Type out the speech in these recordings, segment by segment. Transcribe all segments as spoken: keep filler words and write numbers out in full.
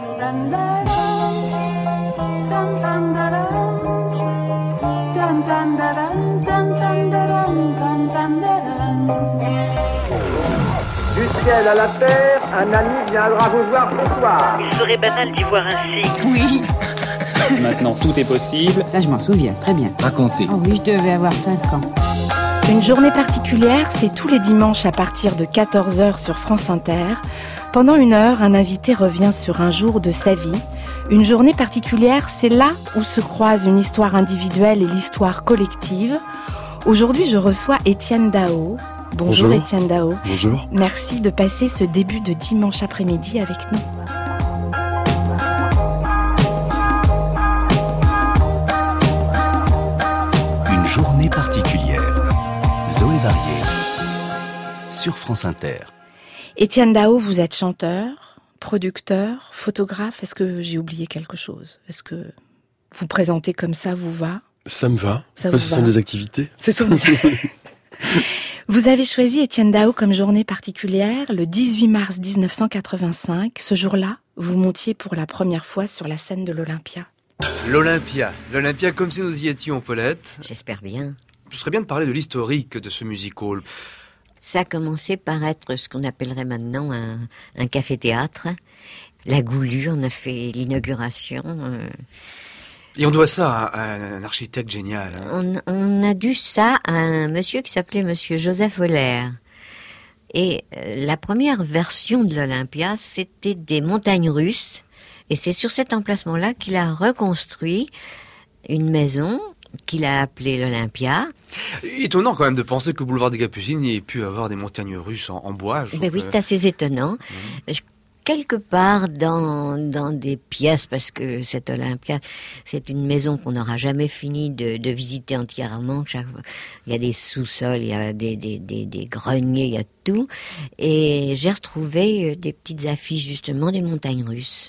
Du ciel à la terre, un ami viendra vous voir ce soir. Il serait banal d'y voir ainsi. Oui. Maintenant, tout est possible. Ça, je m'en souviens, très bien. Racontez. Oh oui, je devais avoir cinq ans. Une journée particulière, c'est tous les dimanches à partir de quatorze heures sur France Inter. Pendant une heure, un invité revient sur un jour de sa vie. Une journée particulière, c'est là où se croisent une histoire individuelle et l'histoire collective. Aujourd'hui, je reçois Étienne Daho. Bonjour, Bonjour Étienne Daho. Bonjour. Merci de passer ce début de dimanche après-midi avec nous. Une journée particulière. Zoé Varier. Sur France Inter. Étienne Daho, vous êtes chanteur, producteur, photographe. Est-ce que j'ai oublié quelque chose? Est-ce que vous présentez comme ça vous va? Ça me va. Ça Enfin, vous ce va. sont des activités. Ce sont des... Vous avez choisi Étienne Daho comme journée particulière le dix-huit mars dix-neuf cent quatre-vingt-cinq. Ce jour-là, vous montiez pour la première fois sur la scène de l'Olympia. L'Olympia. L'Olympia comme si nous y étions, Paulette. J'espère bien. Ce serait bien de parler de l'historique de ce music-hall. Ça a commencé par être ce qu'on appellerait maintenant un, un café-théâtre. La Goulue, on a fait l'inauguration. Euh... Et on doit ça à un architecte génial. Hein. On, on a dû ça à un monsieur qui s'appelait monsieur Joseph Euler. Et euh, la première version de l'Olympia, c'était des montagnes russes. Et c'est sur cet emplacement-là qu'il a reconstruit une maison qu'il a appelée l'Olympia. Étonnant quand même de penser que boulevard des Capucines ait pu avoir des montagnes russes en, en bois. Ben oui, c'est assez étonnant. Mmh. Je, quelque part dans dans des pièces, parce que cette Olympia, c'est une maison qu'on n'aura jamais fini de, de visiter entièrement. Chaque, il y a des sous-sols, il y a des, des, des, des greniers, il y a tout. Et j'ai retrouvé des petites affiches justement des montagnes russes.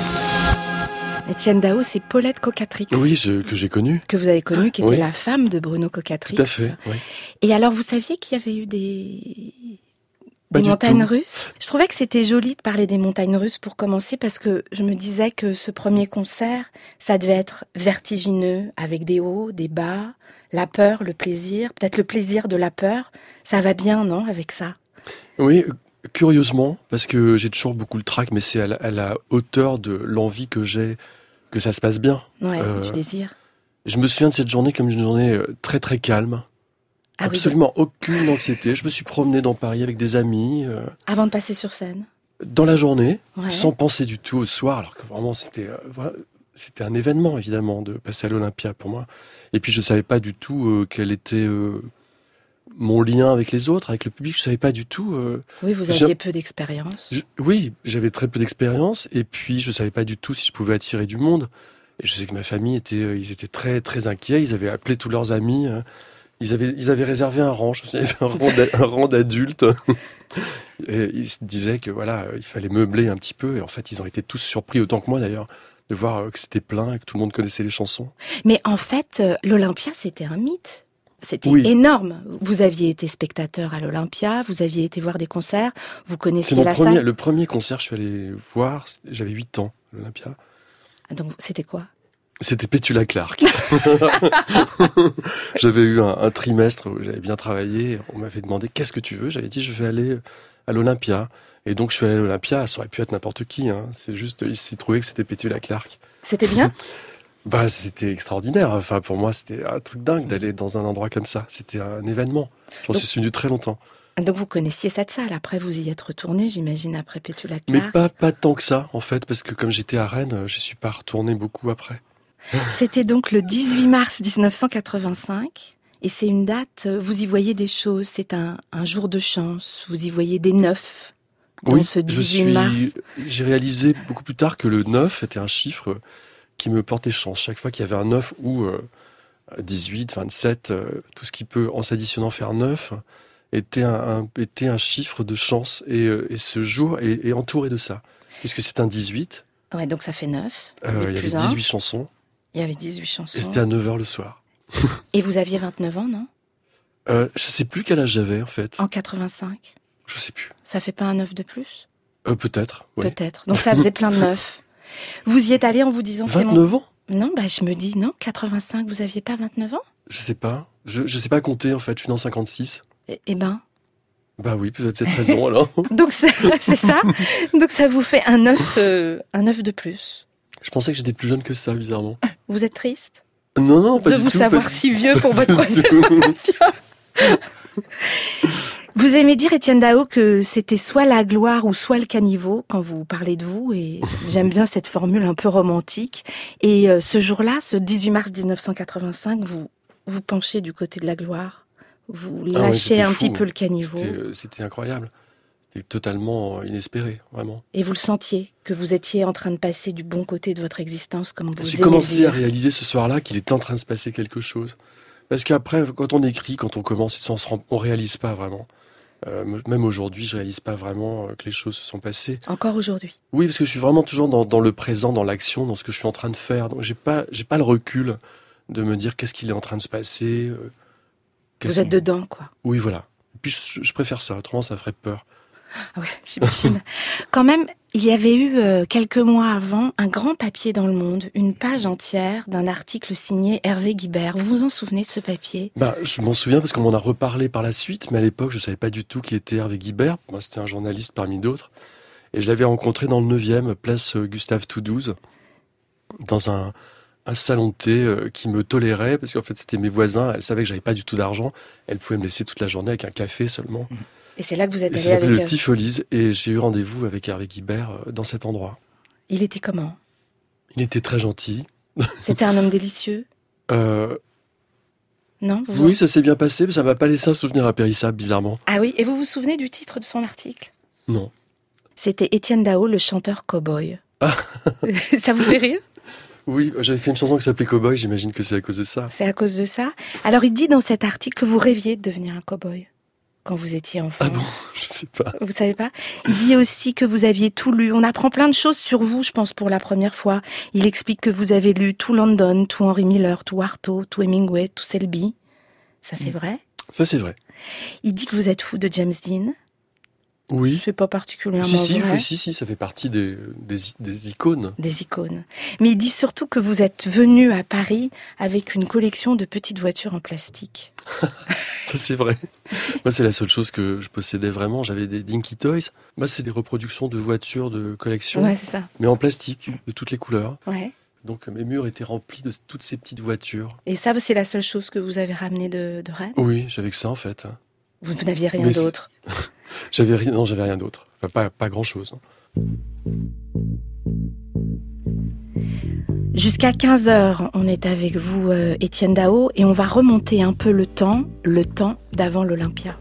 Étienne Daho, c'est Paulette Cocatrix. Oui, je, que j'ai connue. Que vous avez connue, qui était oui. la femme de Bruno Cocatrix. Tout à fait, oui. Et alors, vous saviez qu'il y avait eu des... Pas Des du montagnes tout. russes. Je trouvais que c'était joli de parler des montagnes russes pour commencer, parce que je me disais que ce premier concert, ça devait être vertigineux, avec des hauts, des bas, la peur, le plaisir, peut-être le plaisir de la peur. Ça va bien, non, avec ça? Oui, curieusement, parce que j'ai toujours beaucoup le trac, mais c'est à la, à la hauteur de l'envie que j'ai que ça se passe bien. Ouais, euh, du désir. Je me souviens de cette journée comme une journée très très calme. Ah Absolument oui, aucune anxiété. Je me suis promené dans Paris avec des amis. Euh, Avant de passer sur scène. Dans la journée, ouais. Sans penser du tout au soir, alors que vraiment c'était, euh, voilà, c'était un événement évidemment de passer à l'Olympia pour moi. Et puis je savais pas du tout euh, quel était euh, mon lien avec les autres, avec le public. Je savais pas du tout. Euh, oui, vous aviez peu d'expérience. Je, oui, j'avais très peu d'expérience. Et puis je savais pas du tout si je pouvais attirer du monde. Et je sais que ma famille était, euh, ils étaient très très inquiets. Ils avaient appelé tous leurs amis. Euh, Ils avaient, ils avaient réservé un rang, je me souviens, un rang, d'a, un rang d'adultes. Et ils se disaient que voilà, il fallait meubler un petit peu. Et en fait, ils ont été tous surpris, autant que moi d'ailleurs, de voir que c'était plein et que tout le monde connaissait les chansons. Mais en fait, l'Olympia, c'était un mythe. C'était oui. énorme. Vous aviez été spectateur à l'Olympia, vous aviez été voir des concerts, vous connaissiez C'est mon la premier, salle. Le premier concert, je suis allé voir, j'avais huit ans, à l'Olympia. Donc, c'était quoi? C'était Petula Clark. J'avais eu un, un trimestre où j'avais bien travaillé. On m'avait demandé qu'est-ce que tu veux. J'avais dit je vais aller à l'Olympia. Et donc je suis allé à l'Olympia. Ça aurait pu être n'importe qui. Hein. C'est juste, il s'est trouvé que c'était Petula Clark. C'était bien? Bah, c'était extraordinaire. Enfin, pour moi, c'était un truc dingue d'aller dans un endroit comme ça. C'était un événement. J'en suis souvenu très longtemps. Donc vous connaissiez cette salle. Après, vous y êtes retourné, j'imagine, après Petula Clark. Mais pas, pas tant que ça, en fait, parce que comme j'étais à Rennes, je suis pas retourné beaucoup après. C'était donc le dix-huit mars dix-neuf cent quatre-vingt-cinq, et c'est une date, vous y voyez des choses, c'est un, un jour de chance, vous y voyez des neufs dans oui, ce dix-huit je suis, mars. J'ai réalisé beaucoup plus tard que le neuf était un chiffre qui me portait chance. Chaque fois qu'il y avait un neuf ou euh, dix-huit, vingt-sept, euh, tout ce qui peut, en s'additionnant, faire neuf, était un, un, était un chiffre de chance, et, euh, et ce jour est, est entouré de ça. Puisque c'est un dix-huit. Ouais, donc ça fait neuf. Euh, il y avait dix-huit chansons. Il y avait dix-huit chansons. Et c'était à neuf heures le soir. Et vous aviez vingt-neuf ans, non? euh, Je sais plus quel âge j'avais, en fait. En quatre-vingt-cinq? Je sais plus. Ça fait pas un neuf de plus? euh, Peut-être, oui. Peut-être. Donc ça faisait plein de neufs. Vous y êtes allé en vous disant... c'est mon... vingt-neuf ans? Non, bah je me dis, non, quatre-vingt-cinq, vous aviez pas vingt-neuf ans? Je sais pas. Je, je sais pas compter, en fait. Je suis né en cinquante-six. Eh, eh ben... Bah oui, vous avez peut-être raison, alors. Donc c'est, c'est ça. Donc ça vous fait un œuf, euh, un œuf de plus. Je pensais que j'étais plus jeune que ça, bizarrement. Vous êtes triste? Non, non, pas de du vous tout. savoir pas si du... vieux pour votre troisième. Vous aimez dire, Étienne Dao, que c'était soit la gloire ou soit le caniveau quand vous parlez de vous, et j'aime bien cette formule un peu romantique. Et euh, ce jour-là, ce dix-huit mars dix-neuf cent quatre-vingt-cinq, vous vous penchez du côté de la gloire. Vous lâchez ah ouais, un fou. petit peu le caniveau. C'était, euh, c'était incroyable. C'était totalement inespéré, vraiment. Et vous le sentiez, que vous étiez en train de passer du bon côté de votre existence, comme vous J'ai aimez commencé dire. à réaliser ce soir-là qu'il était en train de se passer quelque chose. Parce qu'après, quand on écrit, quand on commence, on ne réalise pas vraiment. Euh, même aujourd'hui, je réalise pas vraiment que les choses se sont passées. Encore aujourd'hui? Oui, parce que je suis vraiment toujours dans, dans le présent, dans l'action, dans ce que je suis en train de faire. Donc j'ai pas, j'ai pas le recul de me dire qu'est-ce qu'il est en train de se passer. Euh, Vous êtes dedans, quoi. Oui, voilà. Et puis je, je préfère ça, autrement ça ferait peur. Ah oui, j'imagine. Quand même, il y avait eu euh, quelques mois avant un grand papier dans Le Monde, une page entière d'un article signé Hervé Guibert. Vous vous en souvenez de ce papier? Bah, je m'en souviens parce qu'on m'en a reparlé par la suite, mais à l'époque, je savais pas du tout qui était Hervé Guibert. Moi, c'était un journaliste parmi d'autres. Et je l'avais rencontré dans le neuvième, place Gustave Toudouze, dans un, un salon de thé euh, qui me tolérait, parce qu'en fait, c'était mes voisins. Elle savait que j'avais pas du tout d'argent. Elle pouvait me laisser toute la journée avec un café seulement. Mmh. Et c'est là que vous êtes et allé ça s'appelait avec... le Tifolize, et j'ai eu rendez-vous avec Hervé Guibert euh, dans cet endroit. Il était comment? Il était très gentil. C'était un homme délicieux? euh... Non vous... Oui, ça s'est bien passé, mais ça m'a pas laissé un souvenir impérissable, bizarrement. Ah oui, et vous vous souvenez du titre de son article? Non. C'était Étienne Dao, le chanteur cow-boy. Ah. Ça vous fait rire? Oui, j'avais fait une chanson qui s'appelait Cowboy, j'imagine que c'est à cause de ça. C'est à cause de ça? Alors il dit dans cet article que vous rêviez de devenir un cow-boy quand vous étiez enfant. Ah bon? Je sais pas. Vous savez pas? Il dit aussi que vous aviez tout lu. On apprend plein de choses sur vous, je pense, pour la première fois. Il explique que vous avez lu tout London, tout Henry Miller, tout Artaud, tout Hemingway, tout Selby. Ça, c'est mmh. vrai? Ça, c'est vrai. Il dit que vous êtes fou de James Dean. Oui. C'est pas particulièrement si, si, vrai. Oui, si, si, ça fait partie des, des, des icônes. Des icônes. Mais il dit surtout que vous êtes venu à Paris avec une collection de petites voitures en plastique. Ça, c'est vrai. Moi, c'est la seule chose que je possédais vraiment. J'avais des Dinky Toys. Moi, c'est des reproductions de voitures de collection. Ouais, c'est ça. Mais en plastique, de toutes les couleurs. Ouais. Donc, mes murs étaient remplis de toutes ces petites voitures. Et ça, c'est la seule chose que vous avez ramené de, de Rennes? Oui, j'avais que ça, en fait. Vous, vous n'aviez rien Mais d'autre? J'avais rien, non, j'avais rien d'autre. Enfin, pas, pas grand-chose. Jusqu'à quinze heures, on est avec vous, euh, Étienne Dao, et on va remonter un peu le temps, le temps d'avant l'Olympia.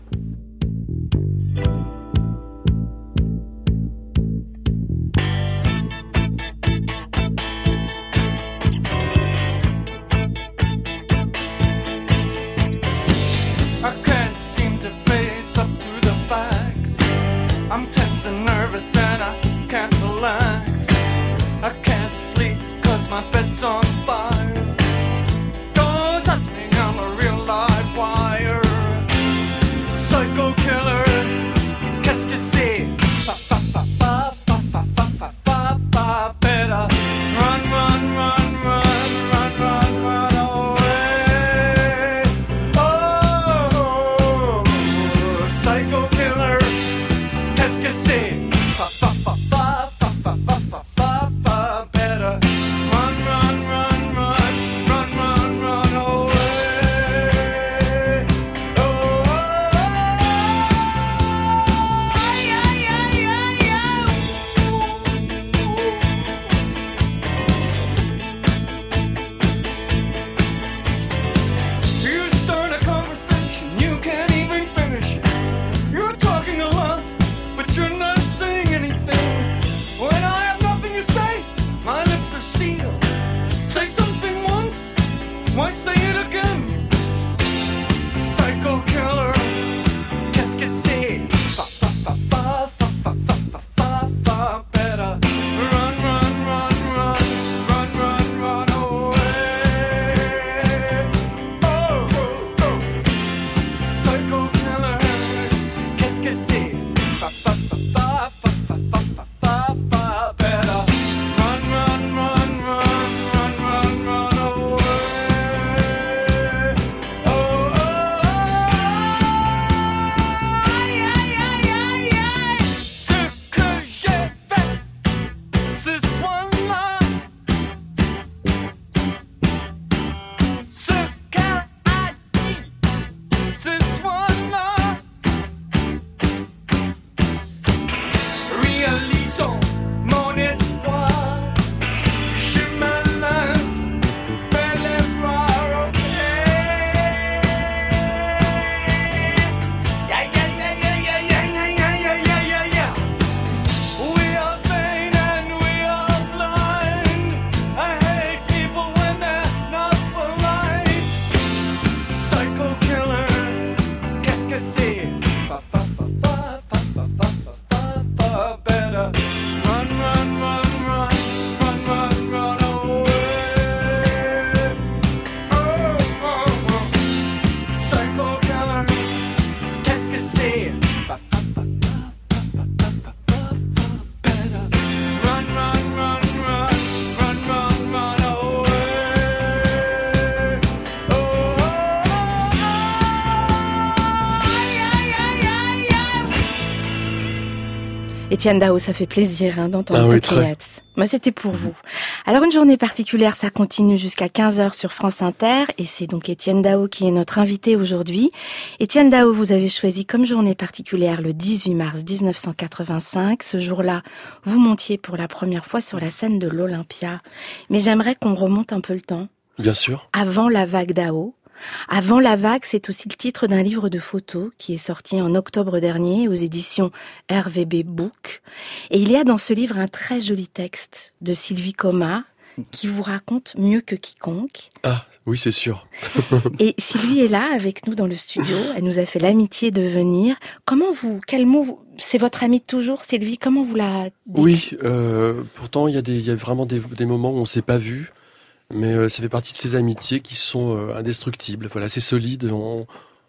Étienne Dao, ça fait plaisir hein, d'entendre Ah oui, Coconuts. Moi, c'était pour vous. Alors, une journée particulière, ça continue jusqu'à quinze heures sur France Inter. Et c'est donc Étienne Dao qui est notre invité aujourd'hui. Étienne Dao, vous avez choisi comme journée particulière le dix-huit mars dix-neuf cent quatre-vingt-cinq. Ce jour-là, vous montiez pour la première fois sur la scène de l'Olympia. Mais j'aimerais qu'on remonte un peu le temps. Bien sûr. Avant la vague Dao. Avant la vague, c'est aussi le titre d'un livre de photos qui est sorti en octobre dernier aux éditions R V B Book. Et il y a dans ce livre un très joli texte de Sylvie Comas qui vous raconte mieux que quiconque. Ah, oui, c'est sûr. Et Sylvie est là avec nous dans le studio. Elle nous a fait l'amitié de venir. Comment vous, quel mot, vous, c'est votre amie de toujours, Sylvie? Comment vous la décrivez? Oui, euh, pourtant, il y a des, il y a vraiment des, des moments où on s'est pas vu. Mais euh, ça fait partie de ces amitiés qui sont euh, indestructibles. Voilà, c'est solide. On,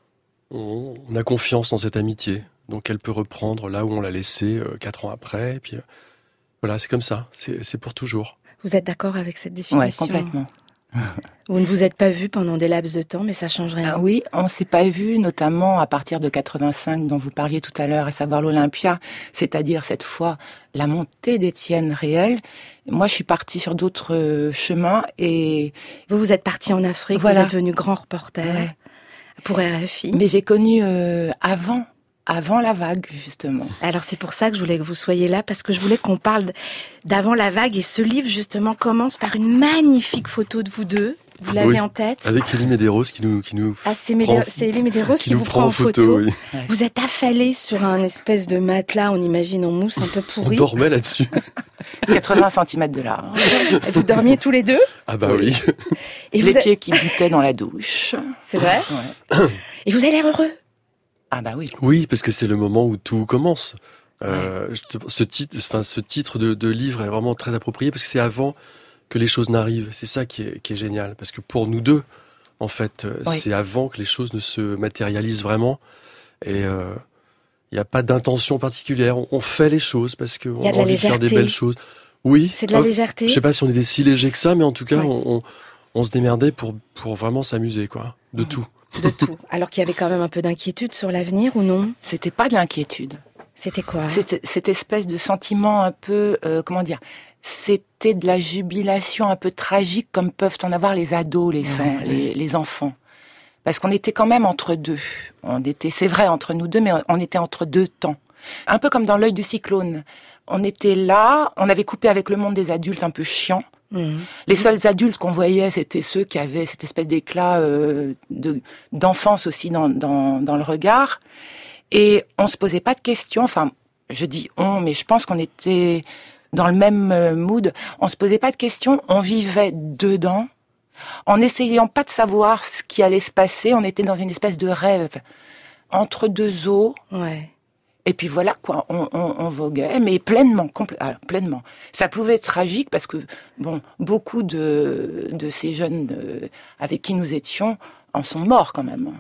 on, on a confiance dans cette amitié. Donc elle peut reprendre là où on l'a laissée euh, quatre ans après. Et puis euh, voilà, c'est comme ça. C'est, c'est pour toujours. Vous êtes d'accord avec cette définition? Oui, complètement. Vous ne vous êtes pas vus pendant des laps de temps, mais ça change rien. Ah oui, on s'est pas vus, notamment à partir de quatre-vingt-cinq, dont vous parliez tout à l'heure, à savoir l'Olympia, c'est-à-dire cette fois la montée d'Étienne réelle. Moi, je suis partie sur d'autres chemins et... Vous, vous êtes partie en Afrique, voilà. Vous êtes devenu grand reporter ouais. pour R F I. Mais j'ai connu euh, avant... Avant la vague, justement. Alors c'est pour ça que je voulais que vous soyez là, parce que je voulais qu'on parle d'avant la vague. Et ce livre, justement, commence par une magnifique photo de vous deux. Vous l'avez oui, en tête. Avec Élie Médéros qui nous, qui nous ah, c'est, prend, Médé... c'est Élie Médéros qui, qui vous prend en photo. photo. Oui. Ouais. Vous êtes affalés sur un espèce de matelas, on imagine en mousse, un peu pourri. On dormait là-dessus. quatre-vingts centimètres de large. Vous dormiez tous les deux? Ah bah oui. Et les pieds a... qui buttaient dans la douche. C'est vrai? Ouais. Et vous avez l'air heureux? Ah bah oui. Oui, parce que c'est le moment où tout commence. Euh, ouais. Ce titre, enfin ce titre de, de livre est vraiment très approprié parce que c'est avant que les choses n'arrivent. C'est ça qui est, qui est génial, parce que pour nous deux, en fait, oui. c'est avant que les choses ne se matérialisent vraiment. Et il euh, n'y a pas d'intention particulière. On, on fait les choses parce qu'on a, a envie de faire des belles choses. Oui. C'est de la légèreté. Je sais pas si on était si léger que ça, mais en tout cas, ouais. on, on, on se démerdait pour pour vraiment s'amuser, quoi, de ouais. tout. De tout. Alors qu'il y avait quand même un peu d'inquiétude sur l'avenir, ou non? C'était pas de l'inquiétude. C'était quoi? C'était cette espèce de sentiment un peu, euh, comment dire, c'était de la jubilation un peu tragique comme peuvent en avoir les ados, les, ouais, ouais. les, les enfants. Parce qu'on était quand même entre deux. On était, c'est vrai, entre nous deux, mais on était entre deux temps. Un peu comme dans l'œil du cyclone. On était là, on avait coupé avec le monde des adultes un peu chiant. Mmh. Les seuls adultes qu'on voyait, c'était ceux qui avaient cette espèce d'éclat euh, de, d'enfance aussi dans, dans, dans le regard. Et on se posait pas de questions. Enfin, je dis on, mais je pense qu'on était dans le même mood. On se posait pas de questions. On vivait dedans, en n'essayant pas de savoir ce qui allait se passer. On était dans une espèce de rêve entre deux eaux. Ouais. Et puis voilà, quoi, on, on, on voguait, mais pleinement, compl- alors, pleinement. Ça pouvait être tragique parce que, bon, beaucoup de, de ces jeunes euh, avec qui nous étions en sont morts quand même.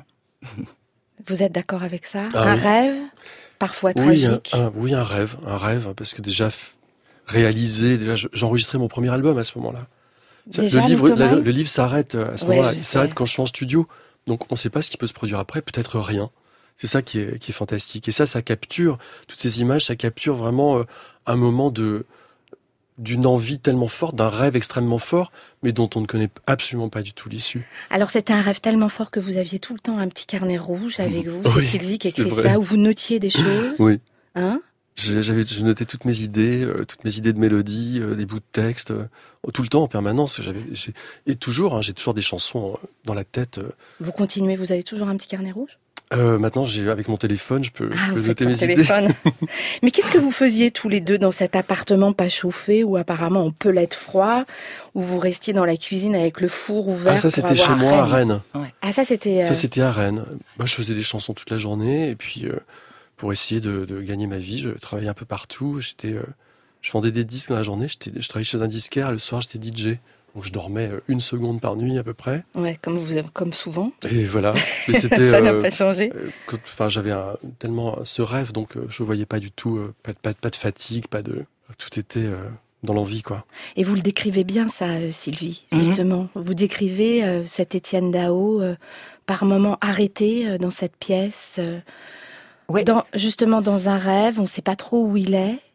Vous êtes d'accord avec ça? Ah, un oui. rêve, parfois oui, tragique. Un, un, oui, un rêve, un rêve, parce que déjà f- réalisé, déjà j'enregistrais mon premier album à ce moment-là. Déjà, le livre, la, le livre s'arrête à ce ouais, moment-là, il s'arrête quand je suis en studio, donc on ne sait pas ce qui peut se produire après, peut-être rien. C'est ça qui est, qui est fantastique. Et ça, ça capture, toutes ces images, ça capture vraiment euh, un moment de, d'une envie tellement forte, d'un rêve extrêmement fort, mais dont on ne connaît absolument pas du tout l'issue. Alors c'était un rêve tellement fort que vous aviez tout le temps un petit carnet rouge avec vous. Oui, c'est Sylvie qui écrit vrai. ça, où vous notiez des choses. Oui. Hein? J'avais, je notais toutes mes idées, euh, toutes mes idées de mélodie, euh, des bouts de texte, euh, tout le temps en permanence. J'avais, j'ai, et toujours, hein, j'ai toujours des chansons euh, dans la tête. Euh. Vous continuez, vous avez toujours un petit carnet rouge? Euh, maintenant, j'ai, avec mon téléphone, je peux, ah, je peux vous noter mes téléphone. idées. Mais qu'est-ce que vous faisiez tous les deux dans cet appartement pas chauffé, où apparemment on peut l'être froid, où vous restiez dans la cuisine avec le four ouvert? Ah, ça, c'était chez moi à Rennes. Ouais. Ah, ça, c'était... Euh... Ça, c'était à Rennes. Moi, je faisais des chansons toute la journée, et puis, euh, pour essayer de, de gagner ma vie, je travaillais un peu partout. J'étais, euh, je vendais des disques dans la journée, j'étais, je travaillais chez un disquaire, le soir, j'étais D J. Donc je dormais une seconde par nuit à peu près. Ouais, comme vous, comme souvent. Et voilà. Mais c'était, ça n'a euh, pas changé. Enfin, j'avais un, tellement ce rêve, donc euh, je voyais pas du tout, euh, pas, pas, pas de fatigue, pas de, tout était euh, dans l'envie, quoi. Et vous le décrivez bien, ça, euh, Sylvie, mm-hmm. justement. Vous décrivez euh, cet Étienne Dao euh, par moments arrêté euh, dans cette pièce, euh, ouais. dans, justement dans un rêve. On ne sait pas trop où il est.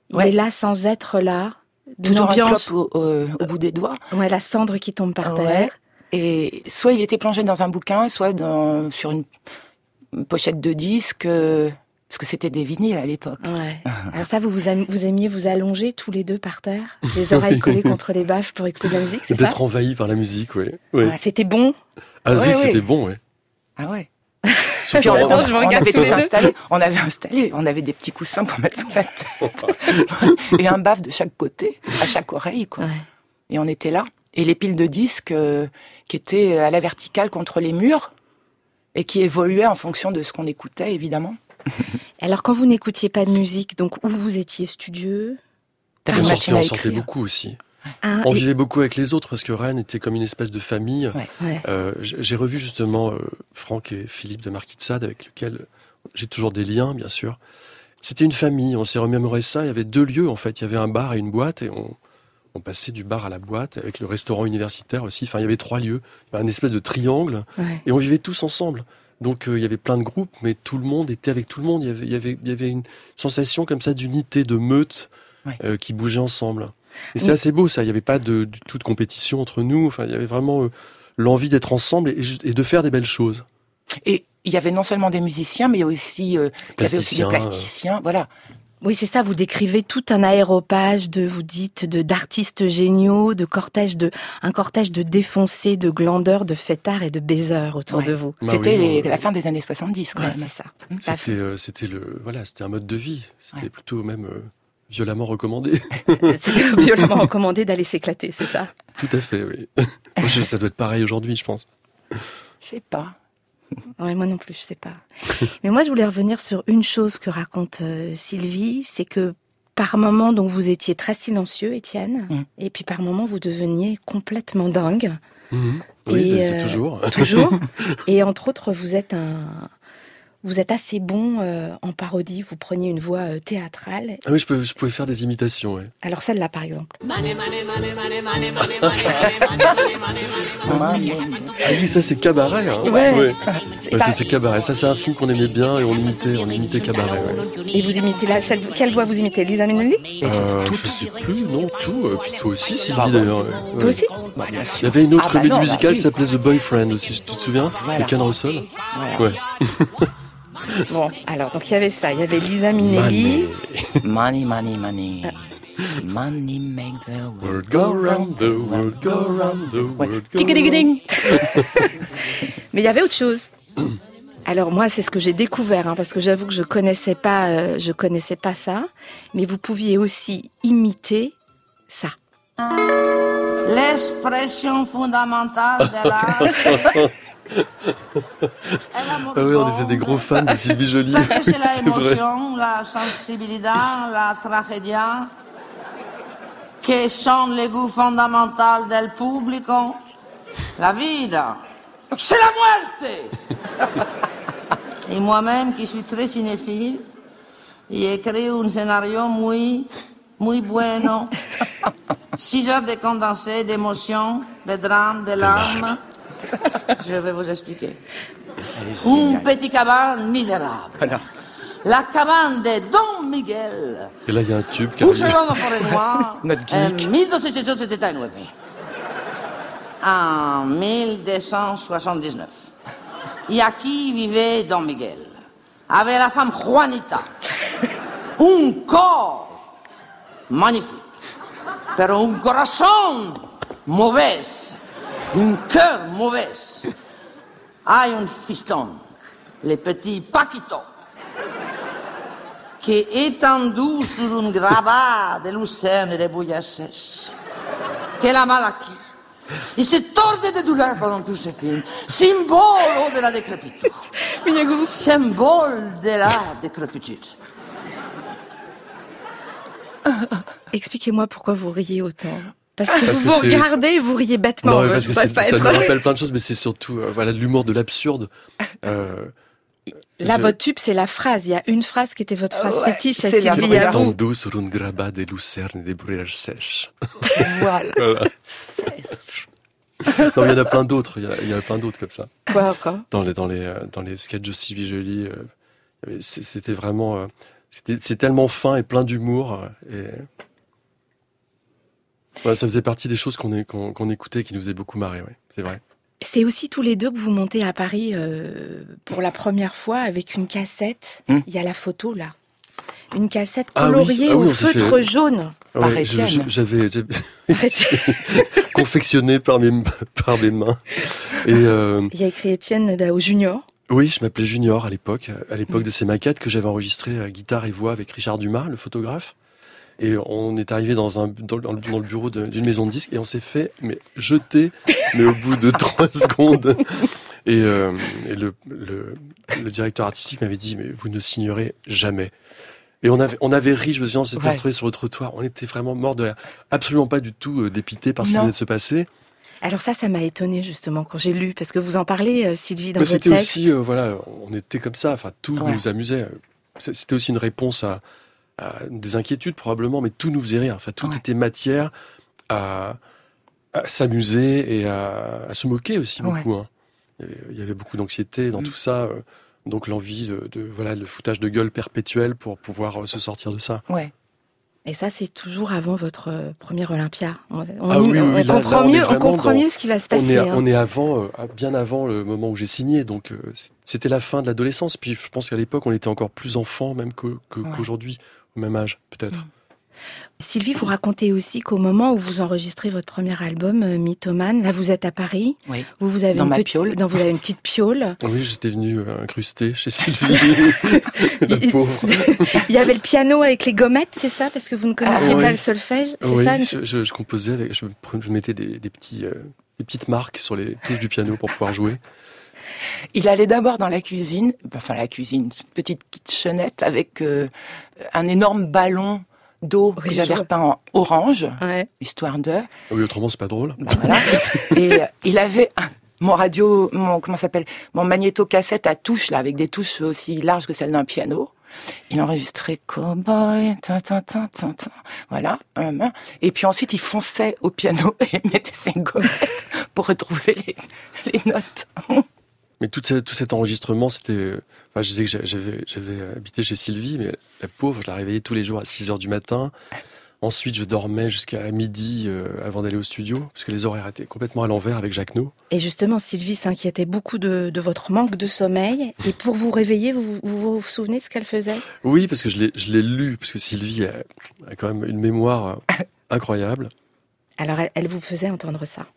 Il Ouais. est là sans être là. D'une Toujours ambiance. un clope au, au, au bout des doigts. Ouais, la cendre qui tombe par Ouais. terre. Et soit il était plongé dans un bouquin, soit dans, sur une, une pochette de disque, euh, parce que c'était des vinyles à l'époque. Ouais. Alors ça, vous, vous, am- vous aimiez vous allonger tous les deux par terre, les oreilles collées contre les baffes pour écouter de la musique, c'est ça? D'être envahi par la musique, oui. Ouais. Ouais, c'était bon. Ah oui, Ouais, c'était ouais. bon, ouais. Ah ouais. Surtout Puis en- Attends, on, je vous on regarde avait tous tout les deux. installé. On avait installé. On avait des petits coussins pour mettre sur la tête. Et un baff de chaque côté, à chaque oreille, quoi. Ouais. Et on était là. Et les piles de disques euh, qui étaient à la verticale contre les murs et qui évoluaient en fonction de ce qu'on écoutait, évidemment. Alors quand vous n'écoutiez pas de musique, donc où vous étiez studieux? T'avais on une sortait, machine à on sortait écrire. beaucoup aussi. Ah, On et- vivait beaucoup avec les autres parce que Rennes était comme une espèce de famille. Ouais. Ouais. Euh, j- j'ai revu justement euh, Franck et Philippe de Marquis de Sade avec lesquels j'ai toujours des liens, bien sûr. C'était une famille, on s'est remémoré ça. Il y avait deux lieux en fait. Il y avait un bar et une boîte et on, on passait du bar à la boîte avec le restaurant universitaire aussi. Enfin, il y avait trois lieux. Il y avait un espèce de triangle Ouais. et on vivait tous ensemble. Donc euh, il y avait plein de groupes, mais tout le monde était avec tout le monde. Il y avait, il y avait, il y avait une sensation comme ça d'unité, de meute Ouais. euh, qui bougeait ensemble. Et c'est Oui. assez beau ça. Il n'y avait pas de, du tout de compétition entre nous. Enfin, il y avait vraiment euh, l'envie d'être ensemble et, et de faire des belles choses. Et il y avait non seulement des musiciens, mais aussi, euh, il y avait aussi des Plasticiens, plasticiens. Voilà. Oui, c'est ça, vous décrivez tout un aéropage de, vous dites, de, d'artistes géniaux, de cortège de, un cortège de défoncés, de glandeurs, de fêtards et de baiseurs autour Ouais. de vous. Bah C'était oui, les- bon, la fin des années soixante-dix, quand Ouais, même. c'est ça. C'était, euh, c'était le, voilà, c'était un mode de vie. C'était Ouais. plutôt même euh, violemment recommandé. C'était violemment recommandé d'aller s'éclater, c'est ça? Tout à fait, oui. Je- ça doit être pareil aujourd'hui, je pense. Je sais pas. Ouais, moi non plus, je sais pas. Mais moi, je voulais revenir sur une chose que raconte euh, Sylvie, c'est que par moment, donc vous étiez très silencieux, Étienne, Mm. et puis par moment, vous deveniez complètement dingue. Mhm. Oui, Et, c'est, c'est euh, toujours. Toujours. Et entre autres, vous êtes un, vous êtes assez bon euh, en parodie. Vous preniez une voix euh, théâtrale. Ah oui, je, peux, je pouvais faire des imitations, ouais. Alors celle-là, par exemple. Ah oui, ça c'est Cabaret. Hein. Ouais. Ouais, ça c'est Cabaret. Ça c'est un film qu'on aimait bien et on imitait, on imitait Cabaret. Ouais. Et vous imitez là, celle, quelle voix vous imitez? Lisa Minnelli? Euh, je sais plus, non, tout. Euh, puis toi aussi, Sylvie d'ailleurs. Ouais. Toi Ouais. aussi? Bah, bien sûr. Il y avait une autre Ah bah comédie non, bah musicale oui. qui s'appelait The Boyfriend aussi, tu te souviens? Voilà. Le Ken Russell. Voilà. Ouais. Bon, alors donc il y avait ça. Il y avait Lisa Minnelli. Money, money, money. Money make the world World go round, the world go round, the Ouais. world go Tic-a-ding-a-ding. Mais il y avait autre chose. Alors moi, c'est ce que j'ai découvert, hein, parce que j'avoue que je connaissais pas, euh, je connaissais pas ça. Mais vous pouviez aussi imiter ça. L'expression fondamentale de l'art. Ah oui, on était des gros fans de Sylvie Joly. Parce que c'est la C'est vrai. émotion, la sensibilité, la tragédie, qui sont les goûts fondamentaux del pubblico. La vida, c'est la muerte. Et moi-même, qui suis très cinéphile, j'ai écrit un scénario muy, muy bueno. Six heures de condensé d'émotions, de drames, de larmes. Je vais vous expliquer. Un petit cabane misérable. Voilà. La cabane de Don Miguel. Et là, il y a un tube qui Couché arrive. dans la forêt noire. Notre En geek. mille deux cent soixante-dix-neuf. En mille deux cent soixante-dix-neuf. Et à qui vivait Don Miguel? Avec la femme Juanita. Un corps magnifique. Pero un corazón mauvais. Un cœur mauvais. Hay un fiston, le petit Paquito, qui est étendu sur un grabat de lucerne et de bouillards sèches, qu'elle a mal acquis. Il se tordait de douleur pendant tout ce film, symbole de la décrépitude. Symbole de la décrépitude. Expliquez-moi pourquoi vous riez autant. Parce que Parce vous que vous c'est- regardez et vous riez bêtement. Non, mais Ouais, parce que ça c'est- peut pas ça être- me rappelle plein de choses, mais c'est surtout euh, voilà, de l'humour de l'absurde. Euh, Là, je- votre tube, c'est la phrase. Il y a une phrase qui était votre phrase Ouais, fétiche à c'est la Sylvie et à vraie. vous. Étendu sur un grabat de lucerne et des brûlages sèches. Voilà. Voilà. Non, mais il y en a plein d'autres. Il y, a- il y en a plein d'autres comme ça. Quoi encore? Dans les dans les euh, dans les sketchs de Sylvie Joly, euh, il y avait- c'est- c'était vraiment. euh, c'était, c'est tellement fin et plein d'humour. Et... Ouais, ça faisait partie des choses qu'on, est, qu'on, qu'on écoutait et qui nous faisaient beaucoup marrer, ouais, c'est vrai. C'est aussi tous les deux que vous montez à Paris euh, pour la première fois avec une cassette. Mmh. Il y a la photo là. Une cassette Ah coloriée oui, ah oui, au on s'est feutre fait- jaune. Ouais, Par je- Étienne. je- j'avais, j'avais confectionné par mes, par mes mains. Et euh, Il y a écrit Étienne Dao Junior. oui, je m'appelais Junior à l'époque, à l'époque de ces maquettes que j'avais enregistrées à guitare et voix avec Richard Dumas, le photographe. Et on est arrivé dans un dans, le- dans le bureau de- d'une maison de disques et on s'est fait mais jeter mais au bout de trois secondes. Et, euh, et le, le le directeur artistique m'avait dit mais vous ne signerez jamais. Et on avait on avait ri, je me souviens, on s'était Ouais. retrouvés sur le trottoir, on était vraiment morts de rire. Absolument pas du tout euh, dépité par ce qui Non. venait de se passer. Alors ça, ça m'a étonnée justement quand j'ai lu, parce que vous en parlez, euh, Sylvie, dans Mais vos c'était textes. aussi euh, voilà, on était comme ça, enfin tout Ouais. nous amusait. C'est- C'était aussi une réponse à, à des inquiétudes probablement, mais tout nous faisait rire. Enfin tout Ouais. était matière à, à s'amuser et à, à se moquer aussi beaucoup. Hein. Il y avait beaucoup d'anxiété dans Mm. tout ça, euh, donc l'envie de, de voilà le foutage de gueule perpétuel pour pouvoir euh, se sortir de ça. Ouais. Et ça, c'est toujours avant votre euh, premier Olympia. On, on, Ah oui, oui, on oui, là- comprend là, on est mieux, on vraiment comprend dans- mieux ce qui va se On passer. est, hein. on est avant, euh, bien avant le moment où j'ai signé, donc euh, c'était la fin de l'adolescence. Puis je pense qu'à l'époque, on était encore plus enfant même que, que- Ouais. qu'aujourd'hui, au même âge peut-être. Mm. Sylvie, vous racontez aussi qu'au moment où vous enregistrez votre premier album, euh, Mythomane, là vous êtes à Paris, Oui. vous, vous avez Dans une ma petite, piole. dans- vous avez une petite piole. Oui, j'étais venu euh, incrusté chez Sylvie, la Il- pauvre. Il y avait le piano avec les gommettes, c'est ça? Parce que vous ne connaissiez Ah, pas oui. le solfège, c'est Oui, ça? je, je- je composais avec, je, pre- je mettais des, des petits, euh, des petites marques sur les touches du piano pour pouvoir jouer. Il allait d'abord dans la cuisine, enfin la cuisine, une petite kitchenette avec euh, un énorme ballon d'eau Oui, que je j'avais vois. repeint en orange, Ouais. histoire de... Oui, autrement c'est pas drôle. Ben voilà. Et euh, il avait un- mon radio, mon comment ça s'appelle, mon magnéto-cassette à touches là, avec des touches aussi larges que celles d'un piano. Il enregistrait Cowboy, tin, tin, tin, tin, tin. Voilà. hum, hum. Et puis ensuite, il fonçait au piano et mettait ses gommettes pour retrouver les, les notes. Mais tout, ce- tout cet enregistrement, c'était... euh, Enfin, je disais que j'a- j'avais, j'avais habité chez Sylvie, mais la pauvre, je la réveillais tous les jours à six heures du matin. Ensuite, je dormais jusqu'à midi euh, avant d'aller au studio, parce que les horaires étaient complètement à l'envers avec Jacques No. Et justement, Sylvie s'inquiétait beaucoup de, de votre manque de sommeil. Et pour vous réveiller, vous vous, vous souvenez ce qu'elle faisait? Oui, parce que je l'ai, je l'ai lu, parce que Sylvie a, a quand même une mémoire euh, incroyable. Alors, elle, elle vous faisait entendre ça.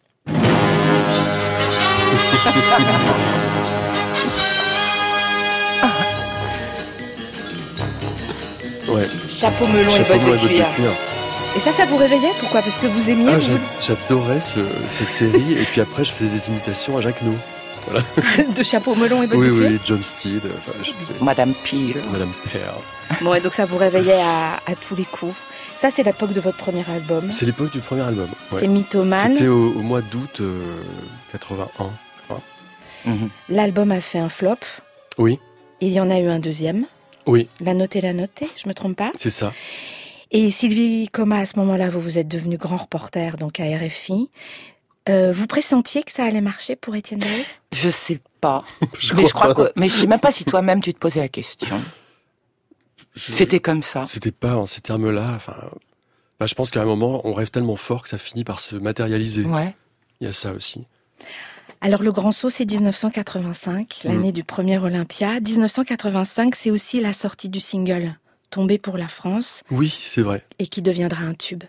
Ouais. Chapeau melon Chapeau et bottes melon de cuir. cuir. Et ça, ça vous réveillait? Pourquoi? Parce que vous aimiez Ah, vous- j'a- j'adorais ce- cette série, et puis après, je faisais des imitations à Jacques No. Voilà. de chapeau melon et bottes Oui, de cuir. oui, John Steed, enfin, je faisais Madame Peel. Madame Pearl. Bon, et donc ça vous réveillait à, à tous les coups. Ça, c'est l'époque de votre premier album. C'est l'époque du premier album. ouais. C'est Mythomane. C'était au, au mois d'août euh, quatre-vingt-un. je crois. Mhm. L'album a fait un flop. Oui, Et il y en a eu un deuxième. oui, La notée, la notée, je me trompe pas. c'est ça. Et Sylvie Coma, à ce moment-là, vous vous êtes devenue grand reporter donc à R F I. Euh, vous pressentiez que ça allait marcher pour Étienne Dao? Je sais pas. Je mais je crois crois pas. que, mais je sais même pas si toi-même tu te posais la question. Je- C'était comme ça. C'était pas en ces termes-là. Enfin, bah, je pense qu'à un moment, on rêve tellement fort que ça finit par se matérialiser. Ouais. Il y a ça aussi. Alors le grand saut, c'est dix-neuf cent quatre-vingt-cinq, l'année du premier Olympia. dix-neuf cent quatre-vingt-cinq, c'est aussi la sortie du single « Tombé pour la France Oui, c'est vrai. » et qui deviendra un tube.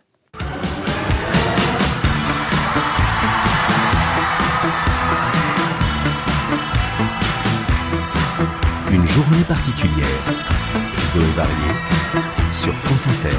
Une journée particulière. Zoé Varier sur France Inter.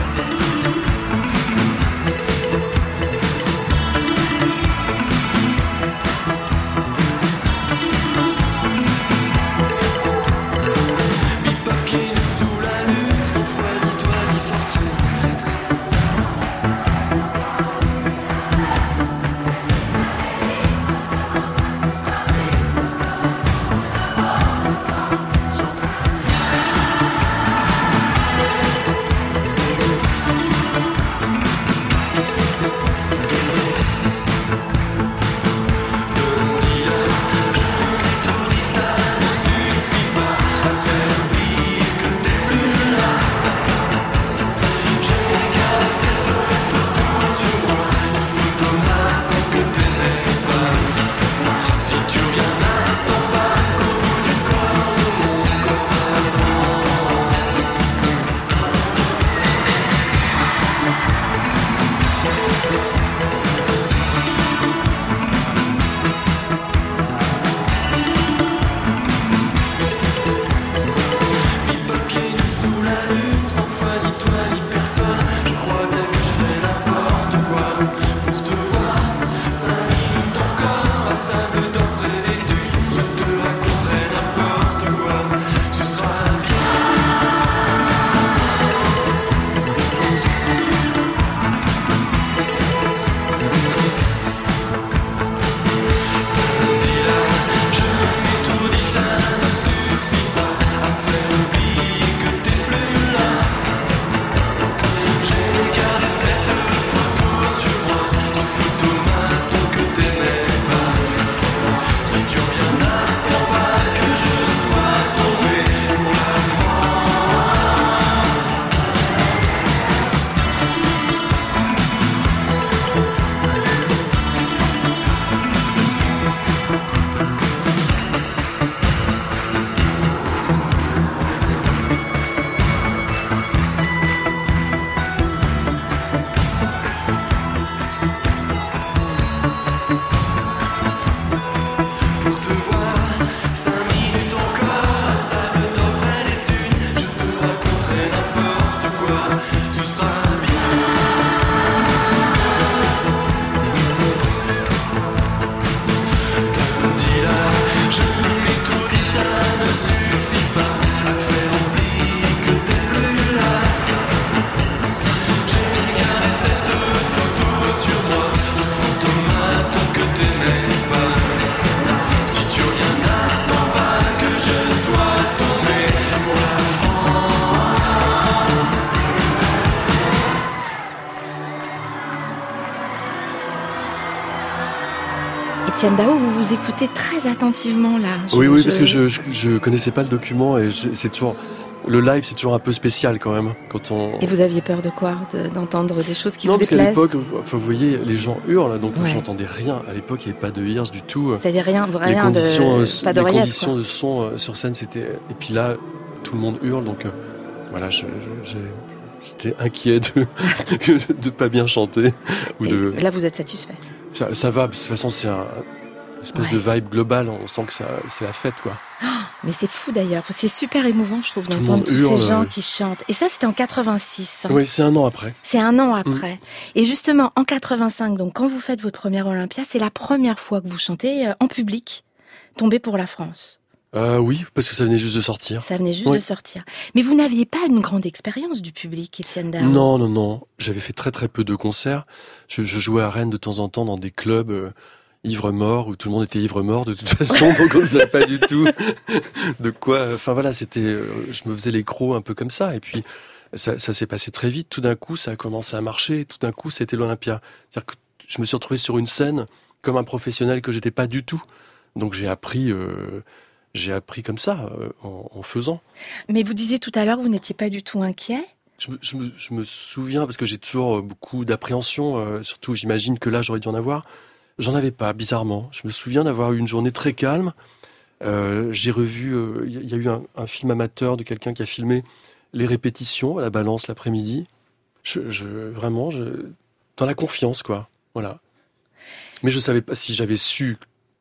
Étienne Dao, vous vous écoutez très attentivement là. Je, oui, oui, je... parce que je, je, je connaissais pas le document et je, c'est toujours le live, c'est toujours un peu spécial quand même quand on. Et vous aviez peur de quoi, de, d'entendre des choses qui non, vous déplaisent? Non, parce qu'à l'époque, vous, enfin, vous voyez, les gens hurlent, donc ouais. j'entendais rien. À l'époque, il n'y avait pas de ears du tout. Ça avait rien, rien les conditions, de, pas les conditions quoi. de son euh, sur scène, c'était. Et puis là, tout le monde hurle, donc euh, voilà, je, je, j'étais inquiet de de pas bien chanter ou et de. Là, vous êtes satisfait? Ça, ça va, de toute façon, c'est un. Une espèce ouais. de vibe globale, on sent que ça, c'est la fête, quoi. Oh, mais c'est fou d'ailleurs, c'est super émouvant, je trouve, d'entendre tous hurle, ces gens euh... qui chantent. Et ça, c'était en quatre-vingt-six. Hein. Oui, c'est un an après. C'est un an après. Mmh. Et justement, en quatre-vingt-cinq, donc quand vous faites votre première Olympia, c'est la première fois que vous chantez euh, en public, Tomber pour la France. Euh, oui, parce que ça venait juste de sortir. Ça venait juste oui. de sortir. Mais vous n'aviez pas une grande expérience du public, Étienne Dao? Non, non, non. J'avais fait très très peu de concerts. Je, je jouais à Rennes de temps en temps dans des clubs... Euh, ivre-mort, où tout le monde était ivre-mort de toute façon, donc on ne savait pas du tout de quoi... Enfin voilà, c'était... Je me faisais les crocs un peu comme ça, et puis ça, ça s'est passé très vite. Tout d'un coup, ça a commencé à marcher, et tout d'un coup, c'était l'Olympia. C'est-à-dire que je me suis retrouvé sur une scène comme un professionnel que j'étais pas du tout. Donc j'ai appris... Euh, j'ai appris comme ça, euh, en, en faisant. Mais vous disiez tout à l'heure que vous n'étiez pas du tout inquiet? Je me, je, me, je me souviens, parce que j'ai toujours beaucoup d'appréhension, euh, surtout j'imagine que là, j'aurais dû en avoir... J'en avais pas, bizarrement. Je me souviens d'avoir eu une journée très calme. Euh, j'ai revu, il euh, y a eu un, un film amateur de quelqu'un qui a filmé les répétitions à la Balance l'après-midi. Je, je, vraiment, je, dans la confiance, quoi. Voilà. Mais je savais pas si j'avais su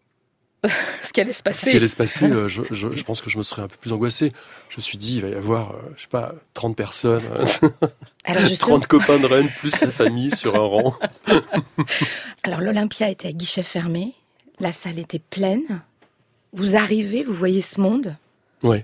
ce qui allait se passer. Ce qui allait se passer, euh, je, je, je pense que je me serais un peu plus angoissé. Je me suis dit, il va y avoir, euh, je sais pas, trente personnes, Alors justement... trente copains de Rennes, plus la famille sur un rang. Alors l'Olympia était à guichet fermé, la salle était pleine. Vous arrivez, vous voyez ce monde. Ouais.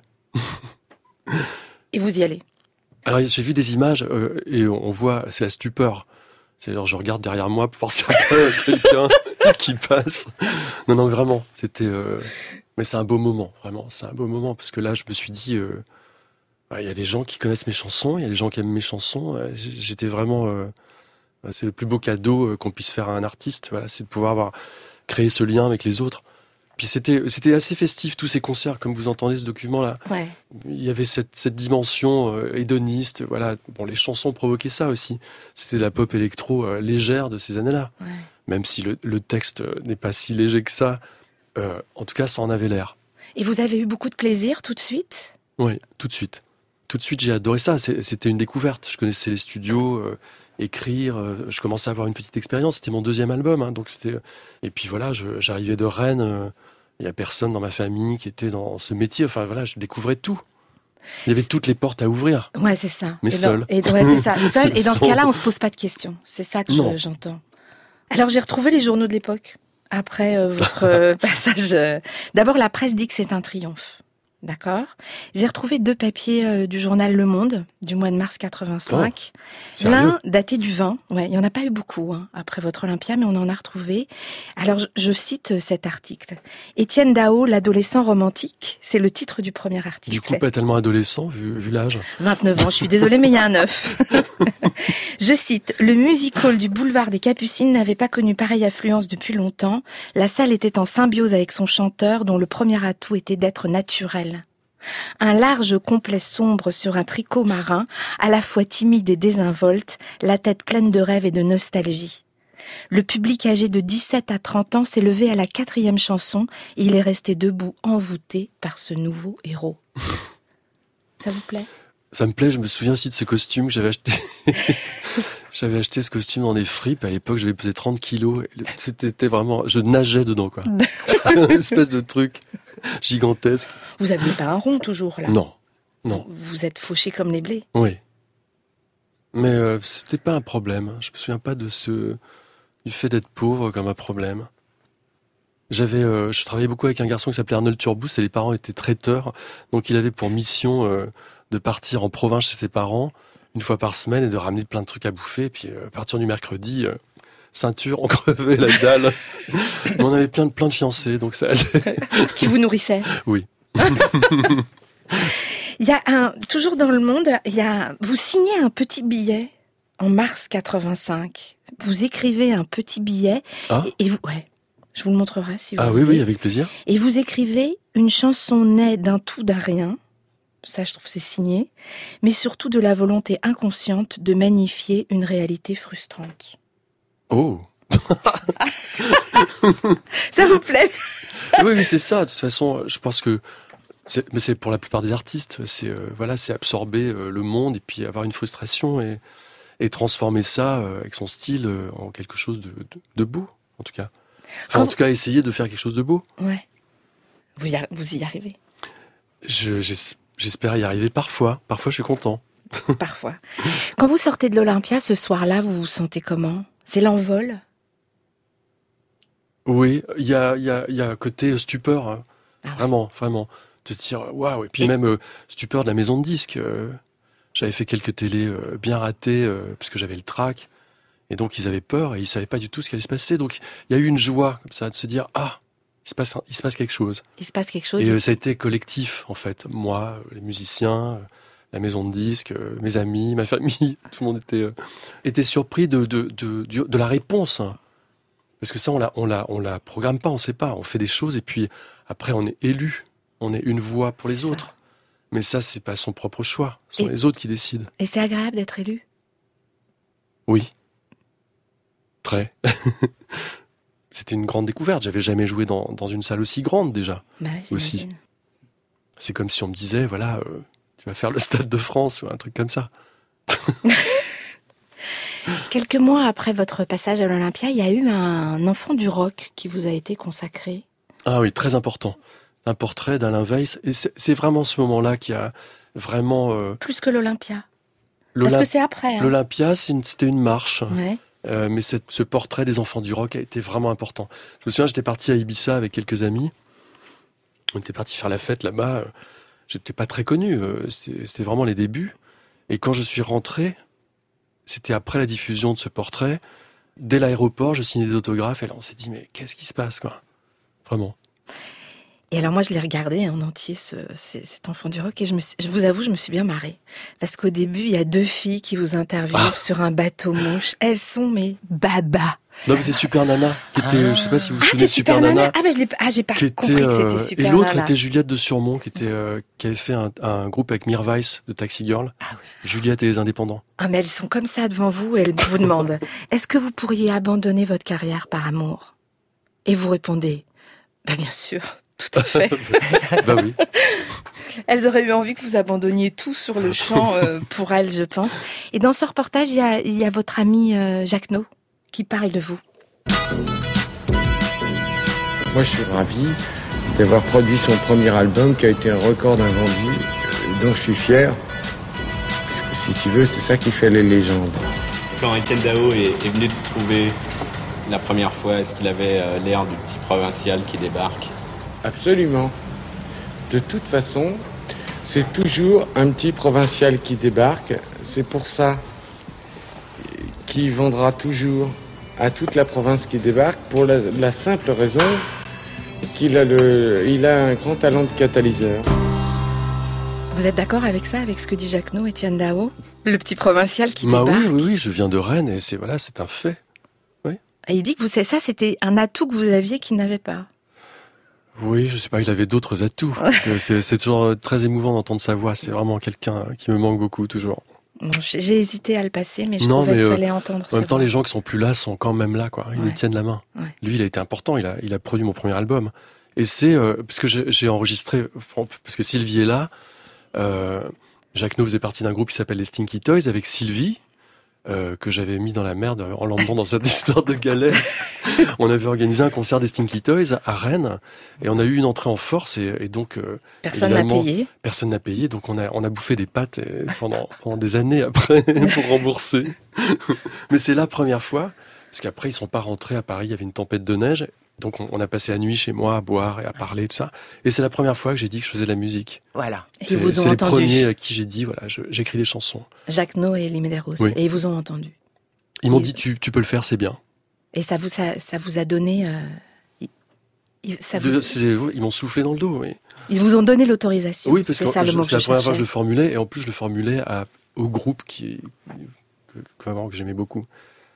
Et vous y allez. Alors j'ai vu des images euh, et on voit, c'est la stupeur. C'est-à-dire, je regarde derrière moi pour voir s'il y a quelqu'un qui passe. Non, non, vraiment, c'était... Euh... Mais c'est un beau moment, vraiment. C'est un beau moment, parce que là, je me suis dit... Il euh... bah, y a des gens qui connaissent mes chansons, il y a des gens qui aiment mes chansons. J'étais vraiment... Euh... C'est le plus beau cadeau qu'on puisse faire à un artiste, voilà, c'est de pouvoir avoir créé ce lien avec les autres. Puis c'était, c'était assez festif, tous ces concerts, comme vous entendez ce document-là. Ouais. Il y avait cette, cette dimension euh, hédoniste, voilà. Bon, les chansons provoquaient ça aussi. C'était de la pop électro euh, légère de ces années-là. Ouais. Même si le, le texte n'est pas si léger que ça, euh, en tout cas, ça en avait l'air. Et vous avez eu beaucoup de plaisir tout de suite? Oui, tout de suite. Tout de suite, j'ai adoré ça. C'est, c'était une découverte. Je connaissais les studios... Euh, écrire, euh, je commençais à avoir une petite expérience, c'était mon deuxième album, hein, donc c'était... Et puis voilà, je, j'arrivais de Rennes, il euh, n'y a personne dans ma famille qui était dans ce métier, enfin voilà, je découvrais tout. Il y avait c'est... toutes les portes à ouvrir. Ouais, c'est ça. Mais et seul. Dans... Et ouais, c'est ça, seul, et dans ce cas-là, on se pose pas de questions, c'est ça que je, j'entends. Alors j'ai retrouvé les journaux de l'époque, après euh, votre euh, passage... Euh... D'abord, la presse dit que c'est un triomphe. D'accord. J'ai retrouvé deux papiers euh, du journal Le Monde, du mois de mars quatre-vingt-cinq. Oh, l'un daté du vingt. Ouais, il n'y en a pas eu beaucoup hein, après votre Olympia, mais on en a retrouvé. Alors, je, je cite cet article. Étienne Dao, l'adolescent romantique, c'est le titre du premier article. Du coup, pas tellement adolescent, vu, vu l'âge. vingt-neuf ans, je suis désolée, mais il y a un neuf. Je cite, le music-hall du boulevard des Capucines n'avait pas connu pareille affluence depuis longtemps. La salle était en symbiose avec son chanteur, dont le premier atout était d'être naturel. Un large complet sombre sur un tricot marin, à la fois timide et désinvolte, la tête pleine de rêves et de nostalgie. Le public âgé de dix-sept à trente ans s'est levé à la quatrième chanson et il est resté debout, envoûté par ce nouveau héros. Ça vous plaît ? Ça me plaît, je me souviens aussi de ce costume que j'avais acheté. J'avais acheté ce costume dans des fripes. À l'époque, j'avais pesé trente kilos. C'était vraiment... Je nageais dedans, quoi. C'était une espèce de truc gigantesque. Vous aviez pas un rond, toujours, là ? Non, non. Vous êtes fauché comme les blés ? Oui. Mais euh, c'était pas un problème. Je me souviens pas de ce... du fait d'être pauvre comme un problème. J'avais, euh, je travaillais beaucoup avec un garçon qui s'appelait Arnold Turbous et les parents étaient traiteurs. Donc il avait pour mission euh, de partir en province chez ses parents une fois par semaine et de ramener plein de trucs à bouffer. Et puis euh, à partir du mercredi, euh, ceinture, on crevait la dalle. Mais on avait plein de, plein de fiancés, donc ça allait. Qui vous nourrissaient ? Oui. Il y a un, toujours dans Le Monde, il y a, vous signez un petit billet en mars quatre-vingt-cinq. Vous écrivez un petit billet ah. et, et vous, ouais. Je vous le montrerai si vous Ah voulez. oui, oui, avec plaisir. Et vous écrivez « Une chanson naît d'un tout, d'un rien ». Ça, je trouve, c'est signé. Mais surtout de la volonté inconsciente de magnifier une réalité frustrante. Oh. Ça vous plaît? Oui, oui, c'est ça. De toute façon, je pense que, c'est, mais c'est pour la plupart des artistes, c'est euh, voilà, c'est absorber euh, le monde et puis avoir une frustration et, et transformer ça euh, avec son style euh, en quelque chose de, de, de beau, en tout cas. Enfin, Quand en tout cas, essayer de faire quelque chose de beau. Ouais. Vous y, vous y arrivez? Je, j'espère y arriver parfois. Parfois, je suis content. Parfois. Quand vous sortez de l'Olympia ce soir-là, vous vous sentez comment? C'est l'envol? Oui, il y a, y, a, y a un côté stupeur, hein. Ah ouais. Vraiment, vraiment. De se dire, waouh, et puis Et... même euh, stupeur de la maison de disques. Euh, j'avais fait quelques télés euh, bien ratées, euh, parce que j'avais le trac, et donc ils avaient peur, et ils savaient pas du tout ce qui allait se passer. Donc il y a eu une joie, comme ça, de se dire, ah, il se passe, un, il se passe quelque chose. Il se passe quelque chose. Et euh, ça a été collectif, en fait. Moi, les musiciens, euh, la maison de disques, euh, mes amis, ma famille, tout le monde était, euh, était surpris de, de, de, de, de la réponse, hein. Parce que ça, on la, on la, on la programme pas, on sait pas. On fait des choses et puis après, on est élu. On est une voix pour les autres. Mais ça, c'est pas son propre choix. Ce sont et, les autres qui décident. Et c'est agréable d'être élu? Oui. Très. C'était une grande découverte. J'avais jamais joué dans, dans une salle aussi grande déjà. Bah, aussi. C'est comme si on me disait, voilà, euh, tu vas faire le Stade de France ou un truc comme ça. Quelques mois après votre passage à l'Olympia, il y a eu un enfant du rock qui vous a été consacré. Ah oui, très important. C'est un portrait d'Alain Weiss. Et c'est, c'est vraiment ce moment-là qui a vraiment... Euh, Plus que l'Olympia. L'Olymp... Parce que c'est après. Hein. L'Olympia, c'est une, c'était une marche. Ouais. Euh, mais cette, ce portrait des enfants du rock a été vraiment important. Je me souviens, j'étais parti à Ibiza avec quelques amis. On était parti faire la fête là-bas. J'étais pas très connu. C'était, c'était vraiment les débuts. Et quand je suis rentré... C'était après la diffusion de ce portrait. Dès l'aéroport, je signais des autographes et là, on s'est dit, mais qu'est-ce qui se passe, quoi? Vraiment. Et alors moi, je l'ai regardé en entier, ce, cet enfant du rock, et je, me suis, je vous avoue, je me suis bien marrée. Parce qu'au début, il y a deux filles qui vous interviewent ah. sur un bateau mouche. Elles sont mes babas. Non, mais c'est Super Nana, qui était, ah. je sais pas si vous vous ah, souvenez, c'est Super, Super Nana. Nana. Ah, mais je l'ai, ah, j'ai pas qui compris était, que c'était euh, Super Nana. Et l'autre Nana. était Juliette de Surmont, qui était, euh, qui avait fait un, un groupe avec Mirweiss de Taxi Girl. Ah oui. Juliette et les Indépendants. Ah, mais elles sont comme ça devant vous, et elles vous demandent, est-ce que vous pourriez abandonner votre carrière par amour? Et vous répondez, bah, bien sûr. Tout à fait. Bah oui. Elles auraient eu envie que vous abandonniez tout sur le champ euh, pour elles, je pense. Et dans ce reportage, il y a, il y a votre ami euh, Jacques No qui parle de vous. Moi, je suis ravi d'avoir produit son premier album qui a été un record d'invendus, dont je suis fier. Parce que si tu veux, c'est ça qui fait les légendes. Quand Étienne Dao est, est venu te trouver la première fois, est-ce qu'il avait euh, l'air du petit provincial qui débarque? Absolument. De toute façon, c'est toujours un petit provincial qui débarque. C'est pour ça qu'il vendra toujours à toute la province qui débarque, pour la, la simple raison qu'il a, le, il a un grand talent de catalyseur. Vous êtes d'accord avec ça, avec ce que dit Jacques No, Étienne Dao, le petit provincial qui bah débarque? Oui, oui, oui, je viens de Rennes et c'est, voilà, c'est un fait. Oui. Et il dit que vous, ça, c'était un atout que vous aviez qu'il n'avait pas. Oui, je sais pas, il avait d'autres atouts. c'est, c'est toujours très émouvant d'entendre sa voix. C'est vraiment quelqu'un qui me manque beaucoup, toujours. Bon, j'ai hésité à le passer, mais je non, trouvais mais qu'il euh, fallait entendre ça. En même temps, les gens qui sont plus là sont quand même là, quoi. Ils ouais. nous tiennent la main. Ouais. Lui, il a été important. Il a, il a produit mon premier album. Et c'est euh, parce que j'ai, j'ai enregistré, parce que Sylvie est là. Euh, Jacques No faisait partie d'un groupe qui s'appelle les Stinky Toys avec Sylvie. Euh, que j'avais mis dans la merde en l'emmenant dans cette histoire de galère. On avait organisé un concert des Stinky Toys à Rennes et on a eu une entrée en force et, et donc euh, personne n'a payé. Personne n'a payé, donc on a on a bouffé des pâtes pendant pendant des années après pour rembourser. Mais c'est la première fois parce qu'après ils sont pas rentrés à Paris, il y avait une tempête de neige. Donc on, on a passé la nuit chez moi à boire et à parler, tout ça. Et c'est la première fois que j'ai dit que je faisais de la musique. Voilà. Et ils vous ont c'est entendu. C'est les premiers à qui j'ai dit, voilà, je, j'écris des chansons. Jacques No et Limederos. Oui. Et ils vous ont entendu. Ils m'ont et... dit, tu, tu peux le faire, c'est bien. Et ça vous, ça, ça vous a donné... Euh... Ça vous... de, c'est, ils m'ont soufflé dans le dos, oui. Ils vous ont donné l'autorisation. Oui, parce que c'est, ça, je, le mot c'est que la première fois que cherchais. je le formulais, et en plus je le formulais à, au groupe qui, que, que, que j'aimais beaucoup.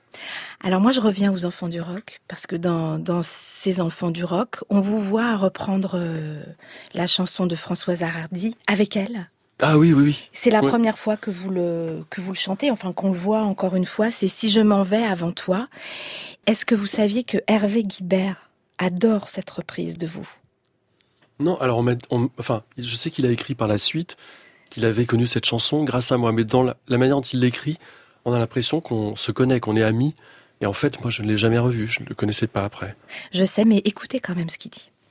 Alors moi, je reviens aux Enfants du rock, parce que dans, dans ces Enfants du rock, on vous voit reprendre euh, la chanson de Françoise Hardy avec elle. Ah oui, oui, oui. C'est la ouais. première fois que vous, le, que vous le chantez, enfin qu'on le voit encore une fois, c'est « Si je m'en vais avant toi ». Est-ce que vous saviez que Hervé Guibert adore cette reprise de vous ? Non, alors on, met, on enfin, je sais qu'il a écrit par la suite, qu'il avait connu cette chanson grâce à moi, mais dans la, la manière dont il l'écrit, on a l'impression qu'on se connaît, qu'on est amis, et en fait, moi je ne l'ai jamais revu, je ne le connaissais pas après. Je sais, mais écoutez quand même ce qu'il dit.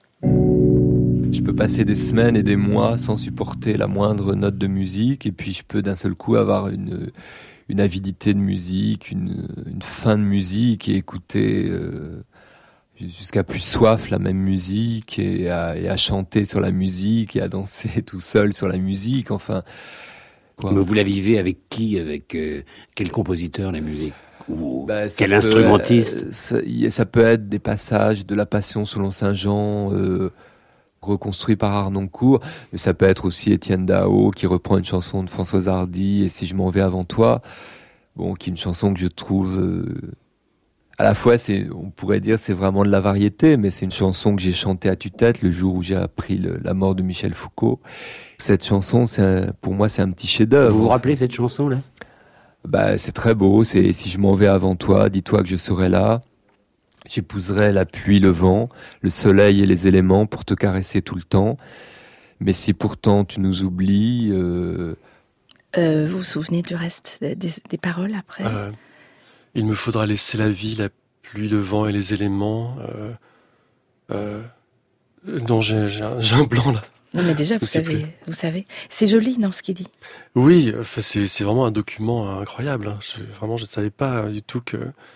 Je peux passer des semaines et des mois sans supporter la moindre note de musique, et puis je peux d'un seul coup avoir une, une avidité de musique, une, une faim de musique, et écouter euh, jusqu'à plus soif la même musique, et à, et à chanter sur la musique, et à danser tout seul sur la musique, enfin... Quoi. Mais vous la vivez avec qui ? Avec euh, quel compositeur, la musique ? Ou bah, quel peut, instrumentiste ? euh, ça, ça peut être des passages de La Passion selon Saint Jean... Euh, reconstruit par Harnoncourt, mais ça peut être aussi Étienne Dao qui reprend une chanson de Françoise Hardy, Et si je m'en vais avant toi, bon, qui est une chanson que je trouve euh, à la fois, c'est, on pourrait dire c'est vraiment de la variété, mais c'est une chanson que j'ai chantée à tue-tête le jour où j'ai appris le, la mort de Michel Foucault. Cette chanson, c'est un, pour moi, c'est un petit chef-d'œuvre. Vous vous rappelez cette chanson-là ? Bah, c'est très beau, c'est « Si je m'en vais avant toi, dis-toi que je serai là ». J'épouserai la pluie, le vent, le soleil et les éléments pour te caresser tout le temps. Mais si pourtant tu nous oublies... Euh... Euh, vous vous souvenez du reste des, des paroles après ? euh, Il me faudra laisser la vie, la pluie, le vent et les éléments. Euh, euh, non, j'ai, j'ai, un, j'ai un blanc là. Non mais déjà, vous savez, vous savez. C'est joli, non, ce qu'il dit ? Oui, enfin, c'est, c'est vraiment un document incroyable. Hein. Je, vraiment, je ne savais pas du tout que...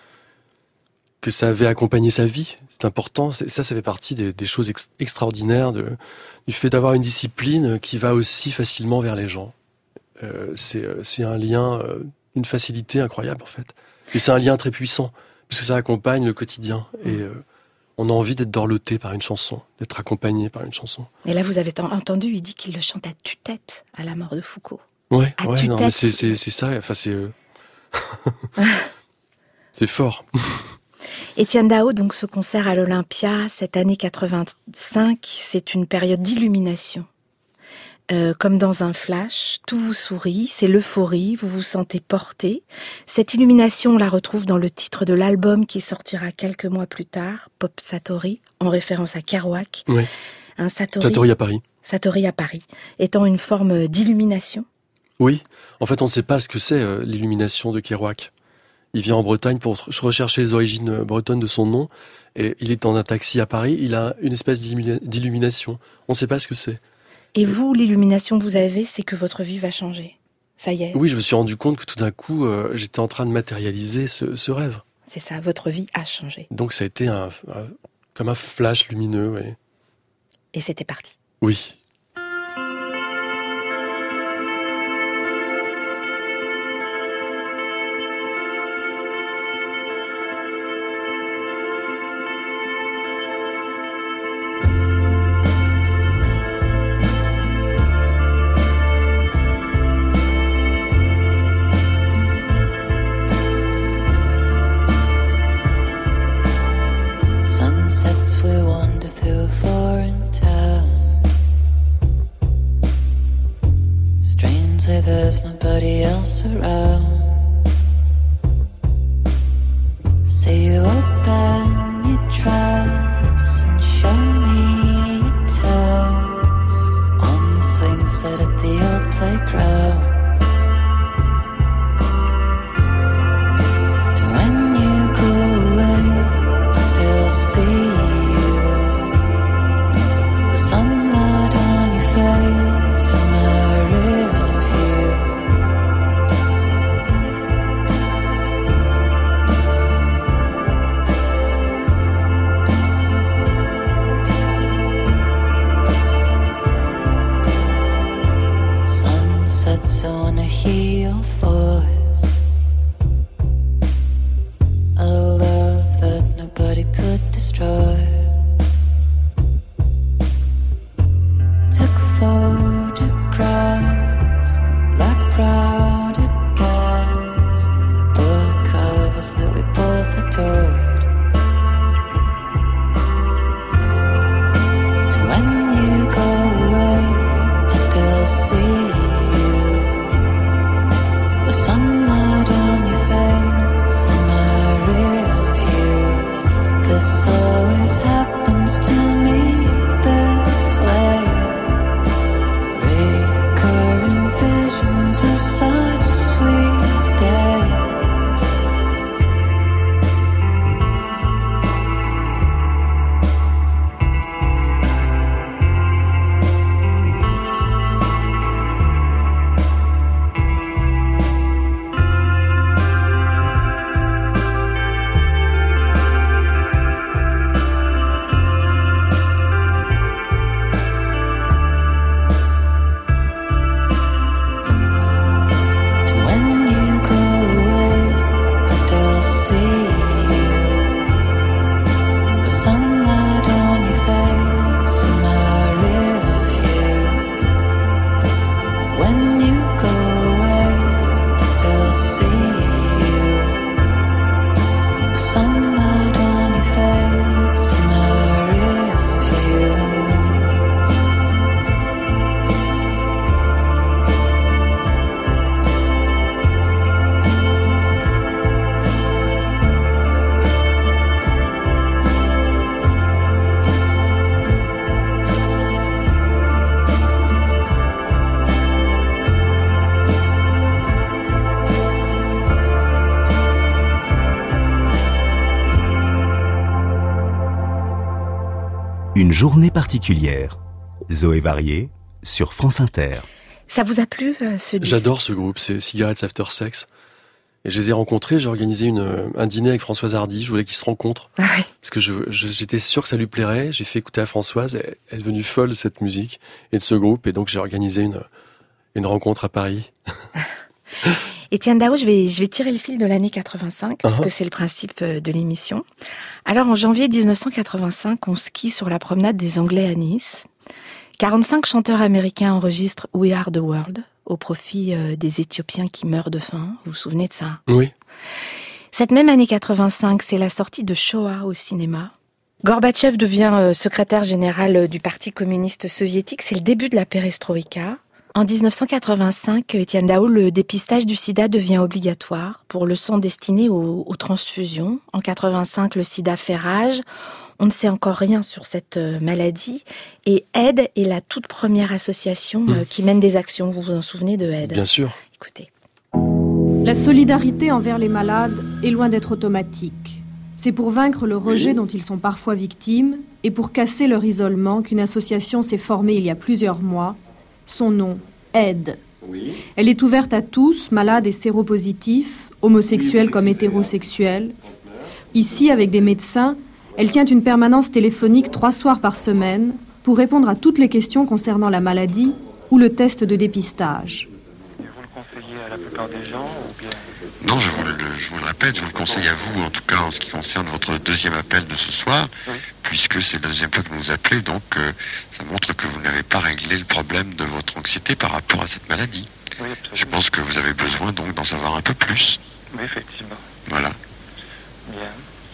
que ça avait accompagné sa vie, c'est important. Ça, ça fait partie des, des choses ex- extraordinaires de, du fait d'avoir une discipline qui va aussi facilement vers les gens. Euh, c'est, c'est un lien, euh, une facilité incroyable en fait. Et c'est un lien très puissant, parce que ça accompagne le quotidien. Et euh, on a envie d'être dorloté par une chanson, d'être accompagné par une chanson. Et là, vous avez entendu, il dit qu'il le chante à tue-tête à la mort de Foucault. Ouais, à ouais, tue-tête. non, mais c'est, c'est, c'est ça, enfin c'est... Euh... c'est fort. Étienne Dao, donc ce concert à l'Olympia, cette année quatre-vingt-cinq, c'est une période d'illumination. Euh, comme dans un flash, tout vous sourit, c'est l'euphorie, vous vous sentez porté. Cette illumination, on la retrouve dans le titre de l'album qui sortira quelques mois plus tard, Pop Satori, en référence à Kerouac. Oui. Un Satori, Satori à Paris. Satori à Paris, étant une forme d'illumination. Oui, en fait on ne sait pas ce que c'est euh, l'illumination de Kerouac. Il vient en Bretagne pour rechercher les origines bretonnes de son nom. Et il est dans un taxi à Paris. Il a une espèce d'illumination. On ne sait pas ce que c'est. Et vous, l'illumination que vous avez, c'est que votre vie va changer. Ça y est. Oui, je me suis rendu compte que tout d'un coup, euh, j'étais en train de matérialiser ce, ce rêve. C'est ça, votre vie a changé. Donc ça a été un, un, comme un flash lumineux. Ouais. Et c'était parti. Oui. There's nobody else around. So you open your dress and show me your toes on the swing set at the old playground. And when you go away, I still see you. The sunlight on your face and a real I wanna hear your voice, a love that nobody could destroy. Took photographs like crowded cars, book covers that we both Une journée particulière. Zoé Varier sur France Inter. Ça vous a plu, euh, ce disque ? J'adore ce groupe, c'est Cigarettes After Sex. Et je les ai rencontrés, j'ai organisé une, un dîner avec Françoise Hardy, je voulais qu'ils se rencontrent. Ah oui. Parce que je, je, j'étais sûr que ça lui plairait, j'ai fait écouter à Françoise, elle, elle est devenue folle de cette musique et de ce groupe, et donc j'ai organisé une, une rencontre à Paris. Étienne Dao, je vais, je vais tirer le fil de l'année quatre-vingt-cinq, parce Uh-huh. que c'est le principe de l'émission. Alors, en janvier dix-neuf cent quatre-vingt-cinq, on skie sur la promenade des Anglais à Nice. quarante-cinq chanteurs américains enregistrent We Are the World, au profit euh, des Éthiopiens qui meurent de faim. Vous vous souvenez de ça ? Oui. Cette même année quatre-vingt-cinq, c'est la sortie de Shoah au cinéma. Gorbatchev devient euh, secrétaire général euh, du Parti communiste soviétique. C'est le début de la perestroïka. En dix-neuf cent quatre-vingt-cinq, Étienne Dao, le dépistage du sida devient obligatoire pour le sang destiné aux, aux transfusions. En quatre-vingt-cinq, le sida fait rage. On ne sait encore rien sur cette euh, maladie. Et Aide est la toute première association euh, qui mène des actions. Vous vous en souvenez de Aide ? Bien sûr. Écoutez. La solidarité envers les malades est loin d'être automatique. C'est pour vaincre le rejet dont ils sont parfois victimes et pour casser leur isolement qu'une association s'est formée il y a plusieurs mois. Son nom, Aide. Elle est ouverte à tous, malades et séropositifs, homosexuels comme hétérosexuels. Ici, avec des médecins, elle tient une permanence téléphonique trois soirs par semaine pour répondre à toutes les questions concernant la maladie ou le test de dépistage. Vous le conseillez à la plupart des gens ou bien... Non, je vous, le, je vous le répète, je vous le conseille à vous, en tout cas en ce qui concerne votre deuxième appel de ce soir, oui. puisque c'est la deuxième fois que vous nous appelez, donc euh, ça montre que vous n'avez pas réglé le problème de votre anxiété par rapport à cette maladie. Oui, je pense que vous avez besoin donc d'en savoir un peu plus. Oui, effectivement. Voilà. Bien.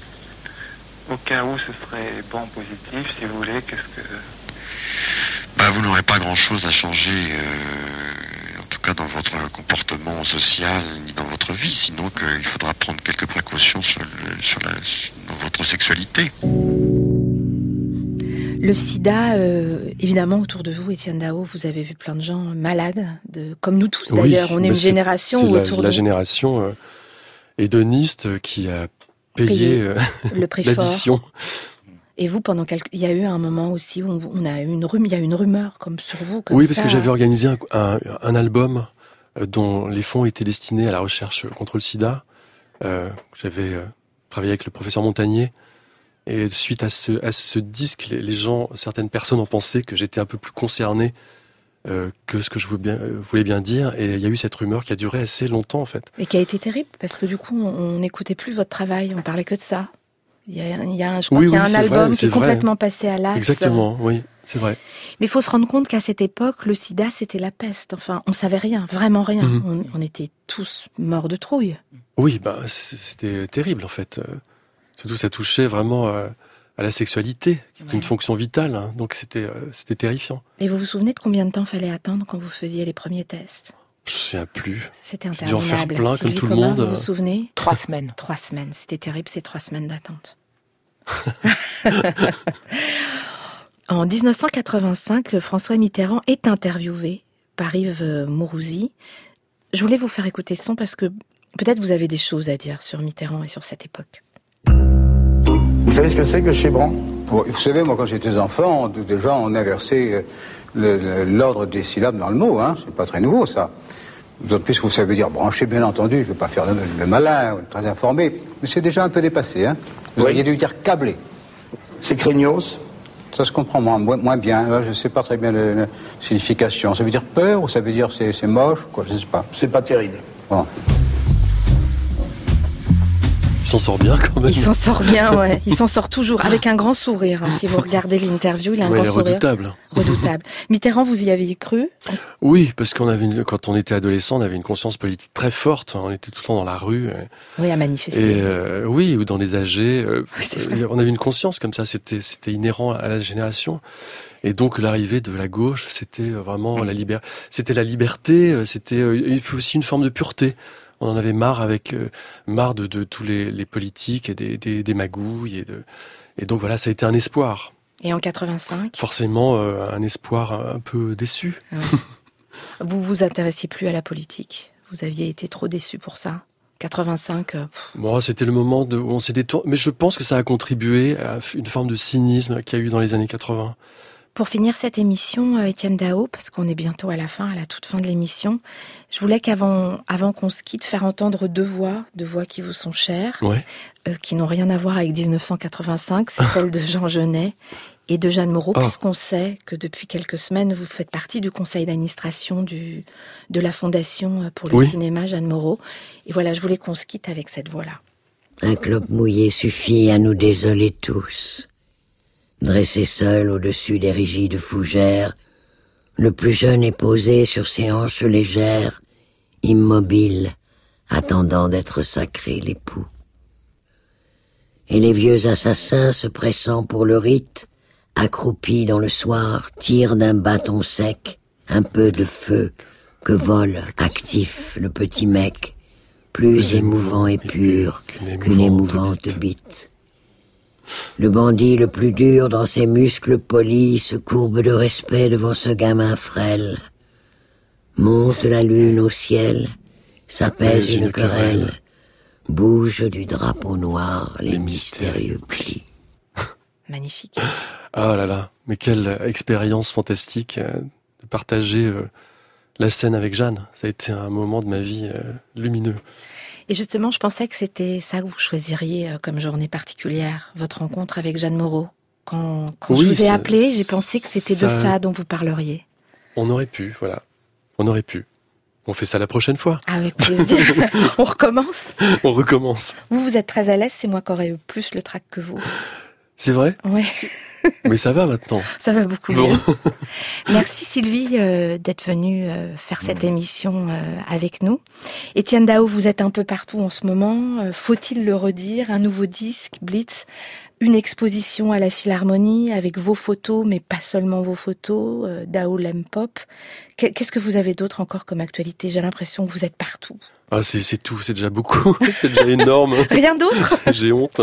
Au cas où ce serait bon positif, si vous voulez, qu'est-ce que... Bah, vous n'aurez pas grand-chose à changer, euh, en tout cas dans votre comportement social, ni dans votre vie, sinon qu'il faudra prendre quelques précautions sur, le, sur la, dans votre sexualité. Le sida, euh, évidemment, autour de vous, Étienne Dao, vous avez vu plein de gens malades, de, comme nous tous d'ailleurs. Oui, on est une c'est, génération c'est où la, autour la de... génération euh, hédoniste qui a payé, payé euh, le prix l'addition. Fort. Et vous, pendant quelques... il y a eu un moment aussi où on a eu une rumeur, il y a eu une rumeur comme sur vous. Comme oui, parce ça. que j'avais organisé un, un, un album euh, dont les fonds étaient destinés à la recherche contre le sida. Euh, j'avais euh, travaillé avec le professeur Montagnier. Et suite à ce, à ce disque, les, les gens, certaines personnes ont pensé que j'étais un peu plus concerné euh, que ce que je voulais bien, euh, voulais bien dire. Et il y a eu cette rumeur qui a duré assez longtemps, en fait. Et qui a été terrible, parce que du coup, on n'écoutait plus votre travail, on parlait que de ça. Il y a, il y a, je crois oui, qu'il y a oui, un album vrai, qui est vrai. complètement passé à l'as. Exactement, oui, c'est vrai. Mais il faut se rendre compte qu'à cette époque, le sida, c'était la peste. Enfin, on savait rien, vraiment rien. Mm-hmm. On, on était tous morts de trouille. Oui, bah, c'était terrible, en fait. Surtout, ça touchait vraiment euh, à la sexualité, qui est ouais. une fonction vitale. Hein. Donc, c'était euh, c'était terrifiant. Et vous vous souvenez de combien de temps fallait attendre quand vous faisiez les premiers tests ? Je ne me souviens plus. C'était interminable. J'ai dû en faire plein, Sylvie, comme tout comment, le monde. Vous vous souvenez ? Trois semaines. Trois semaines. C'était terrible, c'est trois semaines d'attente. En dix-neuf cent quatre-vingt-cinq, François Mitterrand est interviewé par Yves Mourouzi. Je voulais vous faire écouter ce son parce que peut-être vous avez des choses à dire sur Mitterrand et sur cette époque. Vous savez ce que c'est que Chébrand ? Vous savez, moi, quand j'étais enfant, déjà, on inversait le, le, l'ordre des syllabes dans le mot. Hein. C'est pas très nouveau, ça. D'autant plus que vous savez dire brancher, bien entendu. Je ne veux pas faire le, le malin, le très informé. Mais c'est déjà un peu dépassé. Hein. Vous oui. auriez dû dire câblé. C'est craignos. Ça se comprend moins, moins bien. Là, je ne sais pas très bien la, la signification. Ça veut dire peur ou ça veut dire c'est, c'est moche quoi, je ne sais pas. C'est pas terrible. Bon. Il s'en sort bien quand même. Il s'en sort bien, ouais. Il s'en sort toujours avec un grand sourire. Hein. Si vous regardez l'interview, il a un ouais, grand il est sourire. Redoutable. Redoutable. Mitterrand, vous y aviez cru ? Oui, parce qu'on avait une, quand on était adolescent, on avait une conscience politique très forte. On était tout le temps dans la rue. Oui, à manifester. Et euh, oui, ou dans les A G. Euh, on avait une conscience comme ça. C'était, c'était inhérent à la génération. Et donc l'arrivée de la gauche, c'était vraiment la liberté. C'était la liberté. C'était aussi une forme de pureté. On en avait marre avec euh, marre de, de tous les, les politiques et des, des, des magouilles et de et donc voilà, ça a été un espoir. Et en quatre-vingt-cinq ? Forcément, euh, un espoir un peu déçu. Ouais. Vous vous intéressiez plus à la politique. Vous aviez été trop déçu pour ça. quatre-vingt-cinq. Euh, bon, c'était le moment de, où on s'est détourné. Mais je pense que ça a contribué à une forme de cynisme qu'il y a eu dans les années quatre-vingts. Pour finir cette émission, euh, Étienne Dao, parce qu'on est bientôt à la fin, à la toute fin de l'émission, je voulais qu'avant avant qu'on se quitte, faire entendre deux voix, deux voix qui vous sont chères, ouais. euh, qui n'ont rien à voir avec dix-neuf cent quatre-vingt-cinq. C'est celle de Jean Genet et de Jeanne Moreau, oh. puisqu'on sait que depuis quelques semaines, vous faites partie du conseil d'administration du, de la Fondation pour le oui. cinéma Jeanne Moreau. Et voilà, je voulais qu'on se quitte avec cette voix-là. Un clope mouillé suffit à nous désoler tous. Dressé seul au-dessus des rigides fougères, le plus jeune est posé sur ses hanches légères, immobile, attendant d'être sacré l'époux. Et les vieux assassins se pressant pour le rite, accroupis dans le soir, tirent d'un bâton sec un peu de feu que vole, actif, le petit mec, plus émouvant et pur qu'une émouvante bite. Le bandit le plus dur dans ses muscles polis se courbe de respect devant ce gamin frêle. Monte la lune au ciel, s'apaise une querelle, bouge du drapeau noir les mystérieux plis. Magnifique. Ah là là, mais quelle expérience fantastique euh, de partager euh, la scène avec Jeanne. Ça a été un moment de ma vie euh, lumineux. Et justement, je pensais que c'était ça que vous choisiriez comme journée particulière, votre rencontre avec Jeanne Moreau. Quand, quand oui, je vous ai appelé, j'ai pensé que c'était ça, de ça dont vous parleriez. On aurait pu, voilà. On aurait pu. On fait ça la prochaine fois. Avec plaisir. On recommence. On recommence. Vous, vous êtes très à l'aise, c'est moi qui aurais eu plus le trac que vous. C'est vrai ? Oui. Mais ça va maintenant. Ça va beaucoup bon. mieux. Merci Sylvie euh, d'être venue euh, faire cette émission euh, avec nous. Étienne Dao, vous êtes un peu partout en ce moment. Euh, faut-il le redire ? Un nouveau disque, Blitz, une exposition à la Philharmonie avec vos photos, mais pas seulement vos photos. Euh, Dao l'aime pop. Qu'est-ce que vous avez d'autre encore comme actualité ? J'ai l'impression que vous êtes partout. Ah, c'est, c'est tout, c'est déjà beaucoup. C'est déjà énorme. Rien d'autre ? J'ai honte.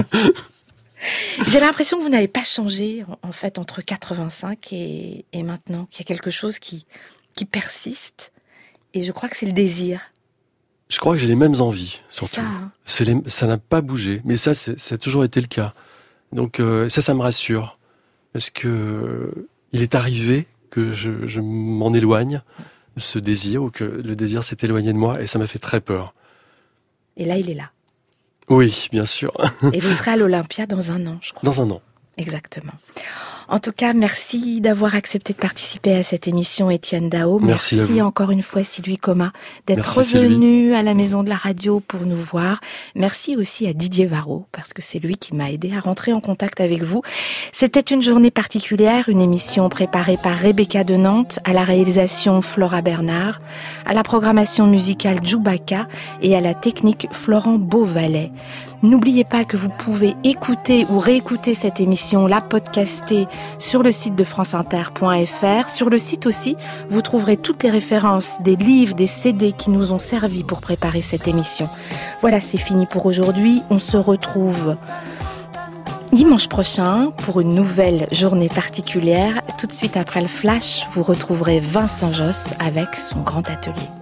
J'ai l'impression que vous n'avez pas changé, en fait, entre quatre-vingt-cinq et, et maintenant, qu'il y a quelque chose qui, qui persiste. Et je crois que c'est le désir. Je crois que j'ai les mêmes envies, surtout. C'est ça, hein. c'est les, ça n'a pas bougé. Mais ça, c'est, ça a toujours été le cas. Donc euh, ça, ça me rassure. Parce que euh, il est arrivé que je, je m'en éloigne, ce désir, ou que le désir s'est éloigné de moi. Et ça m'a fait très peur. Et là, il est là. Oui, bien sûr. Et vous serez à l'Olympia dans un an, je crois. Dans un an. Exactement. En tout cas, merci d'avoir accepté de participer à cette émission, Étienne Dao. Merci, merci encore une fois, Sylvie Coma, d'être merci, revenu Sylvie. à la Maison de la Radio pour nous voir. Merci aussi à Didier Varro, parce que c'est lui qui m'a aidé à rentrer en contact avec vous. C'était une journée particulière, une émission préparée par Rebecca de Nantes, à la réalisation Flora Bernard, à la programmation musicale Djoubaka et à la technique Florent Beauvalet. N'oubliez pas que vous pouvez écouter ou réécouter cette émission, la podcaster sur le site de franceinter point f r. Sur le site aussi, vous trouverez toutes les références des livres, des C D qui nous ont servi pour préparer cette émission. Voilà, c'est fini pour aujourd'hui. On se retrouve dimanche prochain pour une nouvelle journée particulière. Tout de suite après le flash, vous retrouverez Vincent Josse avec son grand atelier.